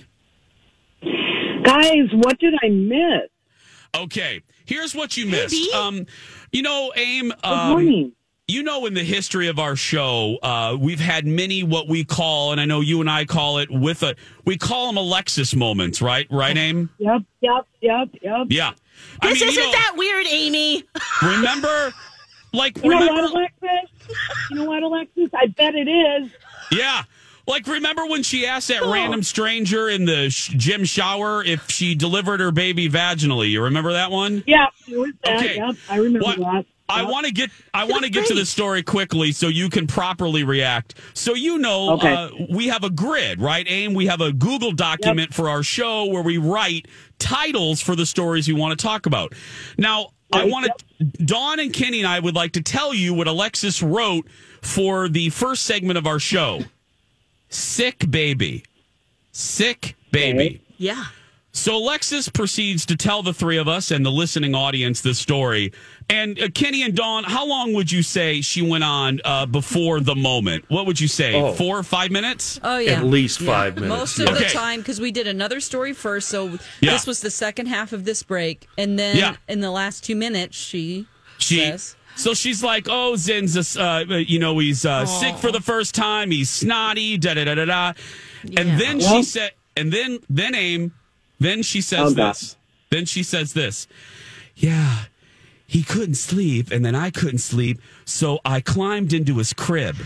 [SPEAKER 15] Guys, what did I miss?
[SPEAKER 14] Okay, here's what you missed.
[SPEAKER 3] B.
[SPEAKER 14] Um, you know, Aim.
[SPEAKER 15] Good
[SPEAKER 14] Um,
[SPEAKER 15] morning.
[SPEAKER 14] You know, in the history of our show, uh, we've had many what we call, and I know you and I call it with a, we call them Alexis moments, right? Right, Aim?
[SPEAKER 15] Yep, yep, yep, yep.
[SPEAKER 14] Yeah. I
[SPEAKER 3] This
[SPEAKER 14] mean,
[SPEAKER 3] isn't
[SPEAKER 14] you know,
[SPEAKER 3] that weird, Amy.
[SPEAKER 14] remember, like,
[SPEAKER 15] You know
[SPEAKER 14] remember,
[SPEAKER 15] what, Alexis? You know what, Alexis? I bet it is.
[SPEAKER 14] yeah. Like, remember when she asked that
[SPEAKER 15] Oh.
[SPEAKER 14] random stranger in the sh- gym shower if she delivered her baby vaginally? You remember that one?
[SPEAKER 15] Yep, it was that.
[SPEAKER 14] Okay.
[SPEAKER 15] Yep, I remember
[SPEAKER 14] What-
[SPEAKER 15] that.
[SPEAKER 14] I
[SPEAKER 15] Yep.
[SPEAKER 14] want to get I want to get to the story quickly so you can properly react. So you know,
[SPEAKER 15] Okay.
[SPEAKER 14] uh, we have a grid, right? Aim. We have a Google document for our show where we write titles for the stories we want to talk about. Now, I
[SPEAKER 15] Right,
[SPEAKER 14] want to. Dawn and Kenny and I would like to tell you what Alexis wrote for the first segment of our show. Sick baby, sick baby.
[SPEAKER 15] Okay.
[SPEAKER 3] Yeah.
[SPEAKER 14] So Alexis proceeds to tell the three of us and the listening audience this story. And uh, Kenny and Dawn, how long would you say she went on uh, before the moment? What would you say?
[SPEAKER 5] Oh.
[SPEAKER 14] Four or five minutes?
[SPEAKER 2] Oh yeah,
[SPEAKER 5] At least
[SPEAKER 2] Yeah.
[SPEAKER 5] five minutes.
[SPEAKER 2] Most of
[SPEAKER 5] yeah.
[SPEAKER 2] the
[SPEAKER 14] Okay.
[SPEAKER 2] time, because we did another story first, so
[SPEAKER 14] Yeah.
[SPEAKER 2] this was the second half of this break, and then
[SPEAKER 14] Yeah.
[SPEAKER 2] in the last two minutes, she
[SPEAKER 14] She.
[SPEAKER 2] says,
[SPEAKER 14] So she's like, oh, Zin's, uh, you know, he's uh, sick for the first time. He's snotty, da da da da da. And
[SPEAKER 3] Yeah.
[SPEAKER 14] then she said, and then then Aim, then she says
[SPEAKER 15] Oh, God.
[SPEAKER 14] this. Then she says this. Yeah, he couldn't sleep, and then I couldn't sleep, so I climbed into his crib.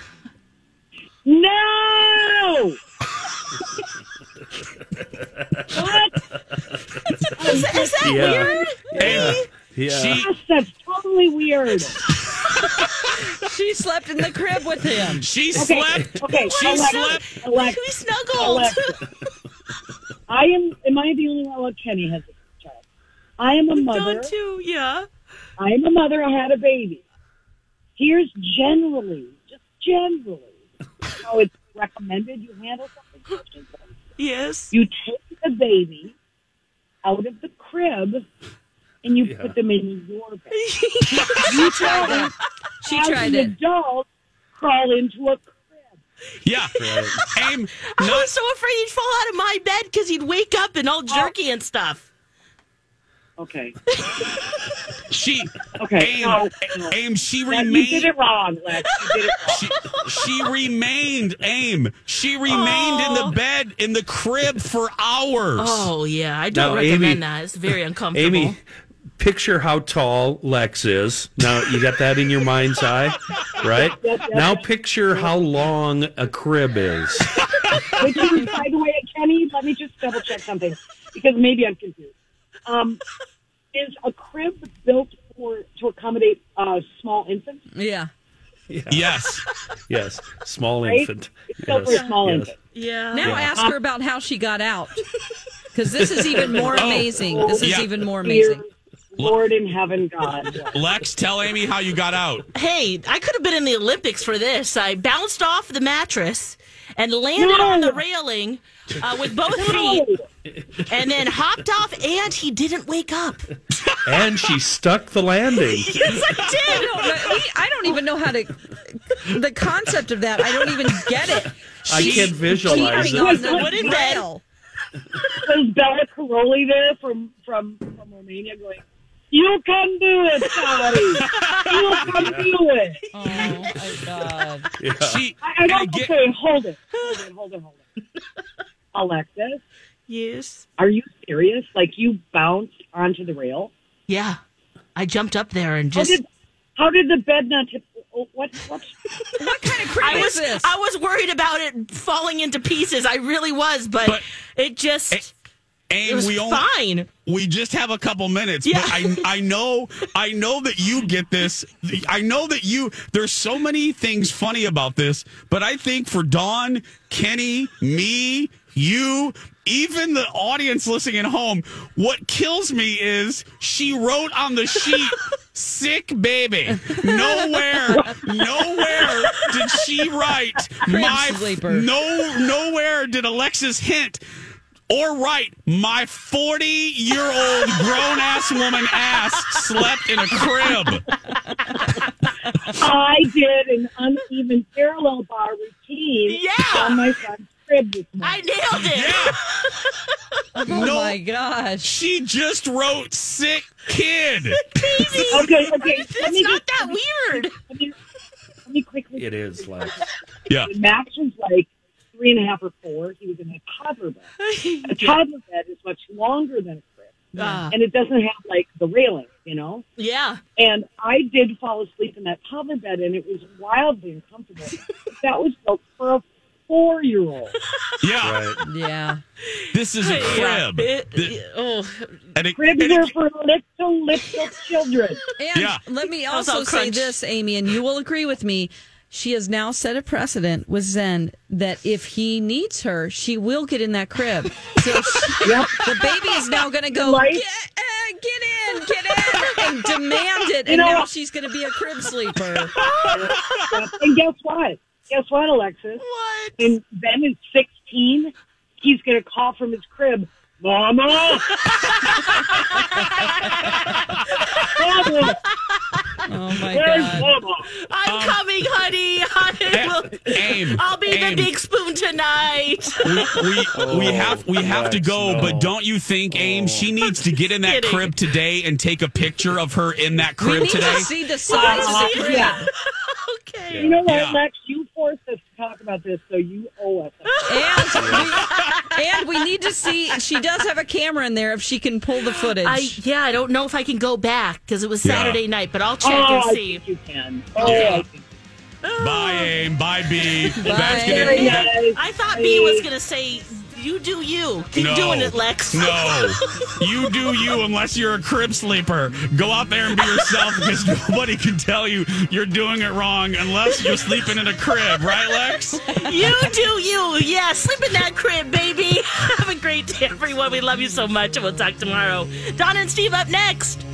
[SPEAKER 15] No! What?
[SPEAKER 3] is, is that
[SPEAKER 5] Yeah.
[SPEAKER 3] weird?
[SPEAKER 5] Yeah. Yeah.
[SPEAKER 1] She,
[SPEAKER 15] Yes, that's totally weird.
[SPEAKER 2] She slept in the crib with him.
[SPEAKER 1] she
[SPEAKER 15] Okay,
[SPEAKER 1] slept.
[SPEAKER 15] okay,
[SPEAKER 1] She
[SPEAKER 15] Alexa,
[SPEAKER 1] slept.
[SPEAKER 15] Alexa,
[SPEAKER 3] We snuggled.
[SPEAKER 15] Alexa. I am. Am I the only one? Well, Kenny has a child. I am a mother.
[SPEAKER 3] Done too, yeah.
[SPEAKER 15] I am a mother. I had a baby. Here's generally, just generally, how it's recommended you handle something.
[SPEAKER 3] Yes.
[SPEAKER 15] You take the baby out of the crib and you
[SPEAKER 5] Yeah.
[SPEAKER 15] put them in your bed.
[SPEAKER 2] She tried that. She
[SPEAKER 15] As
[SPEAKER 2] tried
[SPEAKER 15] an
[SPEAKER 2] it.
[SPEAKER 15] adult, crawl into a crib.
[SPEAKER 1] Yeah. Aim.
[SPEAKER 3] I
[SPEAKER 1] Not,
[SPEAKER 3] was so afraid he'd fall out of my bed because he'd wake up and all jerky and stuff.
[SPEAKER 15] Okay.
[SPEAKER 1] she.
[SPEAKER 15] Okay.
[SPEAKER 1] Aim.
[SPEAKER 15] No, no.
[SPEAKER 1] Aim. She
[SPEAKER 15] Now, you
[SPEAKER 1] remained.
[SPEAKER 15] did it wrong, Lex. You did it wrong.
[SPEAKER 1] She, she remained, Aim. She remained in the bed, in the crib for hours.
[SPEAKER 3] Oh, yeah. I don't
[SPEAKER 5] Now,
[SPEAKER 3] recommend
[SPEAKER 5] Amy-
[SPEAKER 3] that. It's very uncomfortable.
[SPEAKER 5] Amy, picture how tall Lex is. Now, you got that in your mind's eye, right?
[SPEAKER 15] Yes, yes,
[SPEAKER 5] Now,
[SPEAKER 15] yes.
[SPEAKER 5] picture how long a crib is.
[SPEAKER 15] Which is, by the way, Kenny, let me just double check something because maybe I'm confused. Um, is a crib built for to accommodate uh, small infants?
[SPEAKER 2] Yeah.
[SPEAKER 5] Yeah.
[SPEAKER 1] Yes.
[SPEAKER 5] Yes. Small
[SPEAKER 15] Right?
[SPEAKER 5] infant.
[SPEAKER 15] It's built for a small
[SPEAKER 5] yes.
[SPEAKER 15] infant.
[SPEAKER 3] Yeah.
[SPEAKER 2] Now
[SPEAKER 5] Yeah.
[SPEAKER 2] ask her about how she got out. Because this is even more amazing. This is
[SPEAKER 1] Yeah.
[SPEAKER 2] even more
[SPEAKER 15] Dear
[SPEAKER 2] amazing.
[SPEAKER 15] Lord in heaven, God.
[SPEAKER 1] Lex, tell Amy how you got out.
[SPEAKER 3] Hey, I could have been in the Olympics for this. I bounced off the mattress and landed
[SPEAKER 15] No.
[SPEAKER 3] on the railing uh, with both feet and then hopped off, and he didn't wake up.
[SPEAKER 5] And she stuck the landing.
[SPEAKER 3] Yes, I did.
[SPEAKER 2] No, but we, I don't even know how to. The concept of that, I don't even get it.
[SPEAKER 5] I
[SPEAKER 2] She's
[SPEAKER 5] can't visualize
[SPEAKER 2] sleeping
[SPEAKER 5] it.
[SPEAKER 2] on the
[SPEAKER 3] Wooden bed.
[SPEAKER 2] rail.
[SPEAKER 15] Was Bella Caroli there from, from, from Romania going, you can do it, Scotty. You can do it.
[SPEAKER 2] Oh, my God.
[SPEAKER 5] Yeah.
[SPEAKER 1] She.
[SPEAKER 15] I, I
[SPEAKER 1] and
[SPEAKER 15] don't,
[SPEAKER 1] again-
[SPEAKER 15] okay, hold it. Hold it, hold it, hold it. Alexis,
[SPEAKER 3] Yes.
[SPEAKER 15] are you serious? Like you bounced onto the rail?
[SPEAKER 3] Yeah. I jumped up there and
[SPEAKER 15] How
[SPEAKER 3] just.
[SPEAKER 15] did, how did the bed not tip? oh, What, what?
[SPEAKER 2] What kind of crib
[SPEAKER 3] I
[SPEAKER 2] is
[SPEAKER 3] was
[SPEAKER 2] this?
[SPEAKER 3] I was worried about it falling into pieces. I really was, but,
[SPEAKER 1] But-
[SPEAKER 3] it just it
[SPEAKER 1] Aim,
[SPEAKER 3] was
[SPEAKER 1] we only,
[SPEAKER 3] fine.
[SPEAKER 1] we just have a couple minutes,
[SPEAKER 3] Yeah.
[SPEAKER 1] but I I know I know that you get this. I know that you. There's so many things funny about this, but I think for Dawn, Kenny, me, you, even the audience listening at home, what kills me is she wrote on the sheet. Sick baby. Nowhere, nowhere did she write
[SPEAKER 2] Crib
[SPEAKER 1] my
[SPEAKER 2] sleeper.
[SPEAKER 1] no. Nowhere did Alexis hint or write my forty-year-old grown-ass woman ass slept in a crib.
[SPEAKER 15] I did an uneven parallel bar routine
[SPEAKER 3] Yeah.
[SPEAKER 15] on my son's crib this morning.
[SPEAKER 3] I nailed it.
[SPEAKER 1] Yeah.
[SPEAKER 2] Oh,
[SPEAKER 1] No.
[SPEAKER 2] my gosh.
[SPEAKER 1] She just wrote sick kid.
[SPEAKER 3] Baby.
[SPEAKER 15] Okay, okay. Let
[SPEAKER 3] It's
[SPEAKER 15] me
[SPEAKER 3] not
[SPEAKER 15] just-
[SPEAKER 3] that weird.
[SPEAKER 15] Let me, let me quickly.
[SPEAKER 5] It is, Lex.
[SPEAKER 1] Yeah.
[SPEAKER 15] Max was like three and a half or four. He was in a toddler bed. A toddler bed is much longer than a crib,
[SPEAKER 3] Uh,
[SPEAKER 15] and it doesn't have like the railing, you know.
[SPEAKER 3] yeah.
[SPEAKER 15] And I did fall asleep in that toddler bed, and it was wildly uncomfortable. That was built for a four-year-old.
[SPEAKER 1] Yeah.
[SPEAKER 5] Right.
[SPEAKER 2] Yeah.
[SPEAKER 1] This is a
[SPEAKER 3] Yeah.
[SPEAKER 1] crib.
[SPEAKER 3] It-
[SPEAKER 1] Th-
[SPEAKER 3] oh,
[SPEAKER 1] and it-
[SPEAKER 15] Cribs
[SPEAKER 1] and it-
[SPEAKER 15] are for little, little children.
[SPEAKER 2] And
[SPEAKER 1] Yeah.
[SPEAKER 2] let me
[SPEAKER 3] That was
[SPEAKER 2] also
[SPEAKER 3] all
[SPEAKER 2] say
[SPEAKER 3] crunch.
[SPEAKER 2] this, Amy, and you will agree with me. She has now set a precedent with Zen that if he needs her, she will get in that crib. So she,
[SPEAKER 15] Yep.
[SPEAKER 2] the baby is now going to go,
[SPEAKER 15] Right.
[SPEAKER 2] get, uh, get in, get in, and demand it.
[SPEAKER 15] You
[SPEAKER 2] And
[SPEAKER 15] know
[SPEAKER 2] now
[SPEAKER 15] what?
[SPEAKER 2] she's going to be a crib sleeper.
[SPEAKER 15] And guess what? Guess what, Alexis?
[SPEAKER 3] what?
[SPEAKER 15] When Ben is sixteen, he's going to call from his crib, Mama! Mama!
[SPEAKER 2] Oh, my
[SPEAKER 15] Where's
[SPEAKER 2] God.
[SPEAKER 15] Mama?
[SPEAKER 3] I'm
[SPEAKER 1] Um,
[SPEAKER 3] coming, honey. I will,
[SPEAKER 1] Aim.
[SPEAKER 3] I'll be
[SPEAKER 1] Aim.
[SPEAKER 3] the big spoon tonight.
[SPEAKER 1] we we, we have we have to
[SPEAKER 5] Lex,
[SPEAKER 1] go,
[SPEAKER 5] no.
[SPEAKER 1] but don't you think, Aim, she needs to get in that
[SPEAKER 3] Kidding.
[SPEAKER 1] crib today and take a picture of her in that
[SPEAKER 2] We
[SPEAKER 1] crib
[SPEAKER 2] need
[SPEAKER 1] today?
[SPEAKER 2] to see the size of the crib.
[SPEAKER 15] Yeah.
[SPEAKER 3] Okay.
[SPEAKER 15] You know what,
[SPEAKER 1] Yeah.
[SPEAKER 15] Lex? You forced us to talk about this, so you owe us.
[SPEAKER 2] And we, and we need to see, she does have a camera in there if she can pull the footage.
[SPEAKER 3] I yeah, I don't know if I can go back because it was
[SPEAKER 1] Yeah.
[SPEAKER 3] Saturday night, but I'll check
[SPEAKER 15] Oh,
[SPEAKER 3] and
[SPEAKER 15] I
[SPEAKER 3] see.
[SPEAKER 15] think you can. Oh,
[SPEAKER 1] Yeah.
[SPEAKER 15] I think
[SPEAKER 1] Bye, Aim. Bye, B. That's
[SPEAKER 15] Very
[SPEAKER 1] gonna, that-
[SPEAKER 15] nice.
[SPEAKER 3] I thought B was gonna say You do you. Keep
[SPEAKER 14] No.
[SPEAKER 3] doing it, Lex.
[SPEAKER 14] No. You do you unless you're a crib sleeper. Go out there and be yourself because nobody can tell you you're doing it wrong unless you're sleeping in a crib. Right, Lex?
[SPEAKER 3] You do you. Yeah, sleep in that crib, baby. Have a great day, everyone. We love you so much, and we'll talk tomorrow. Donna and Steve up next.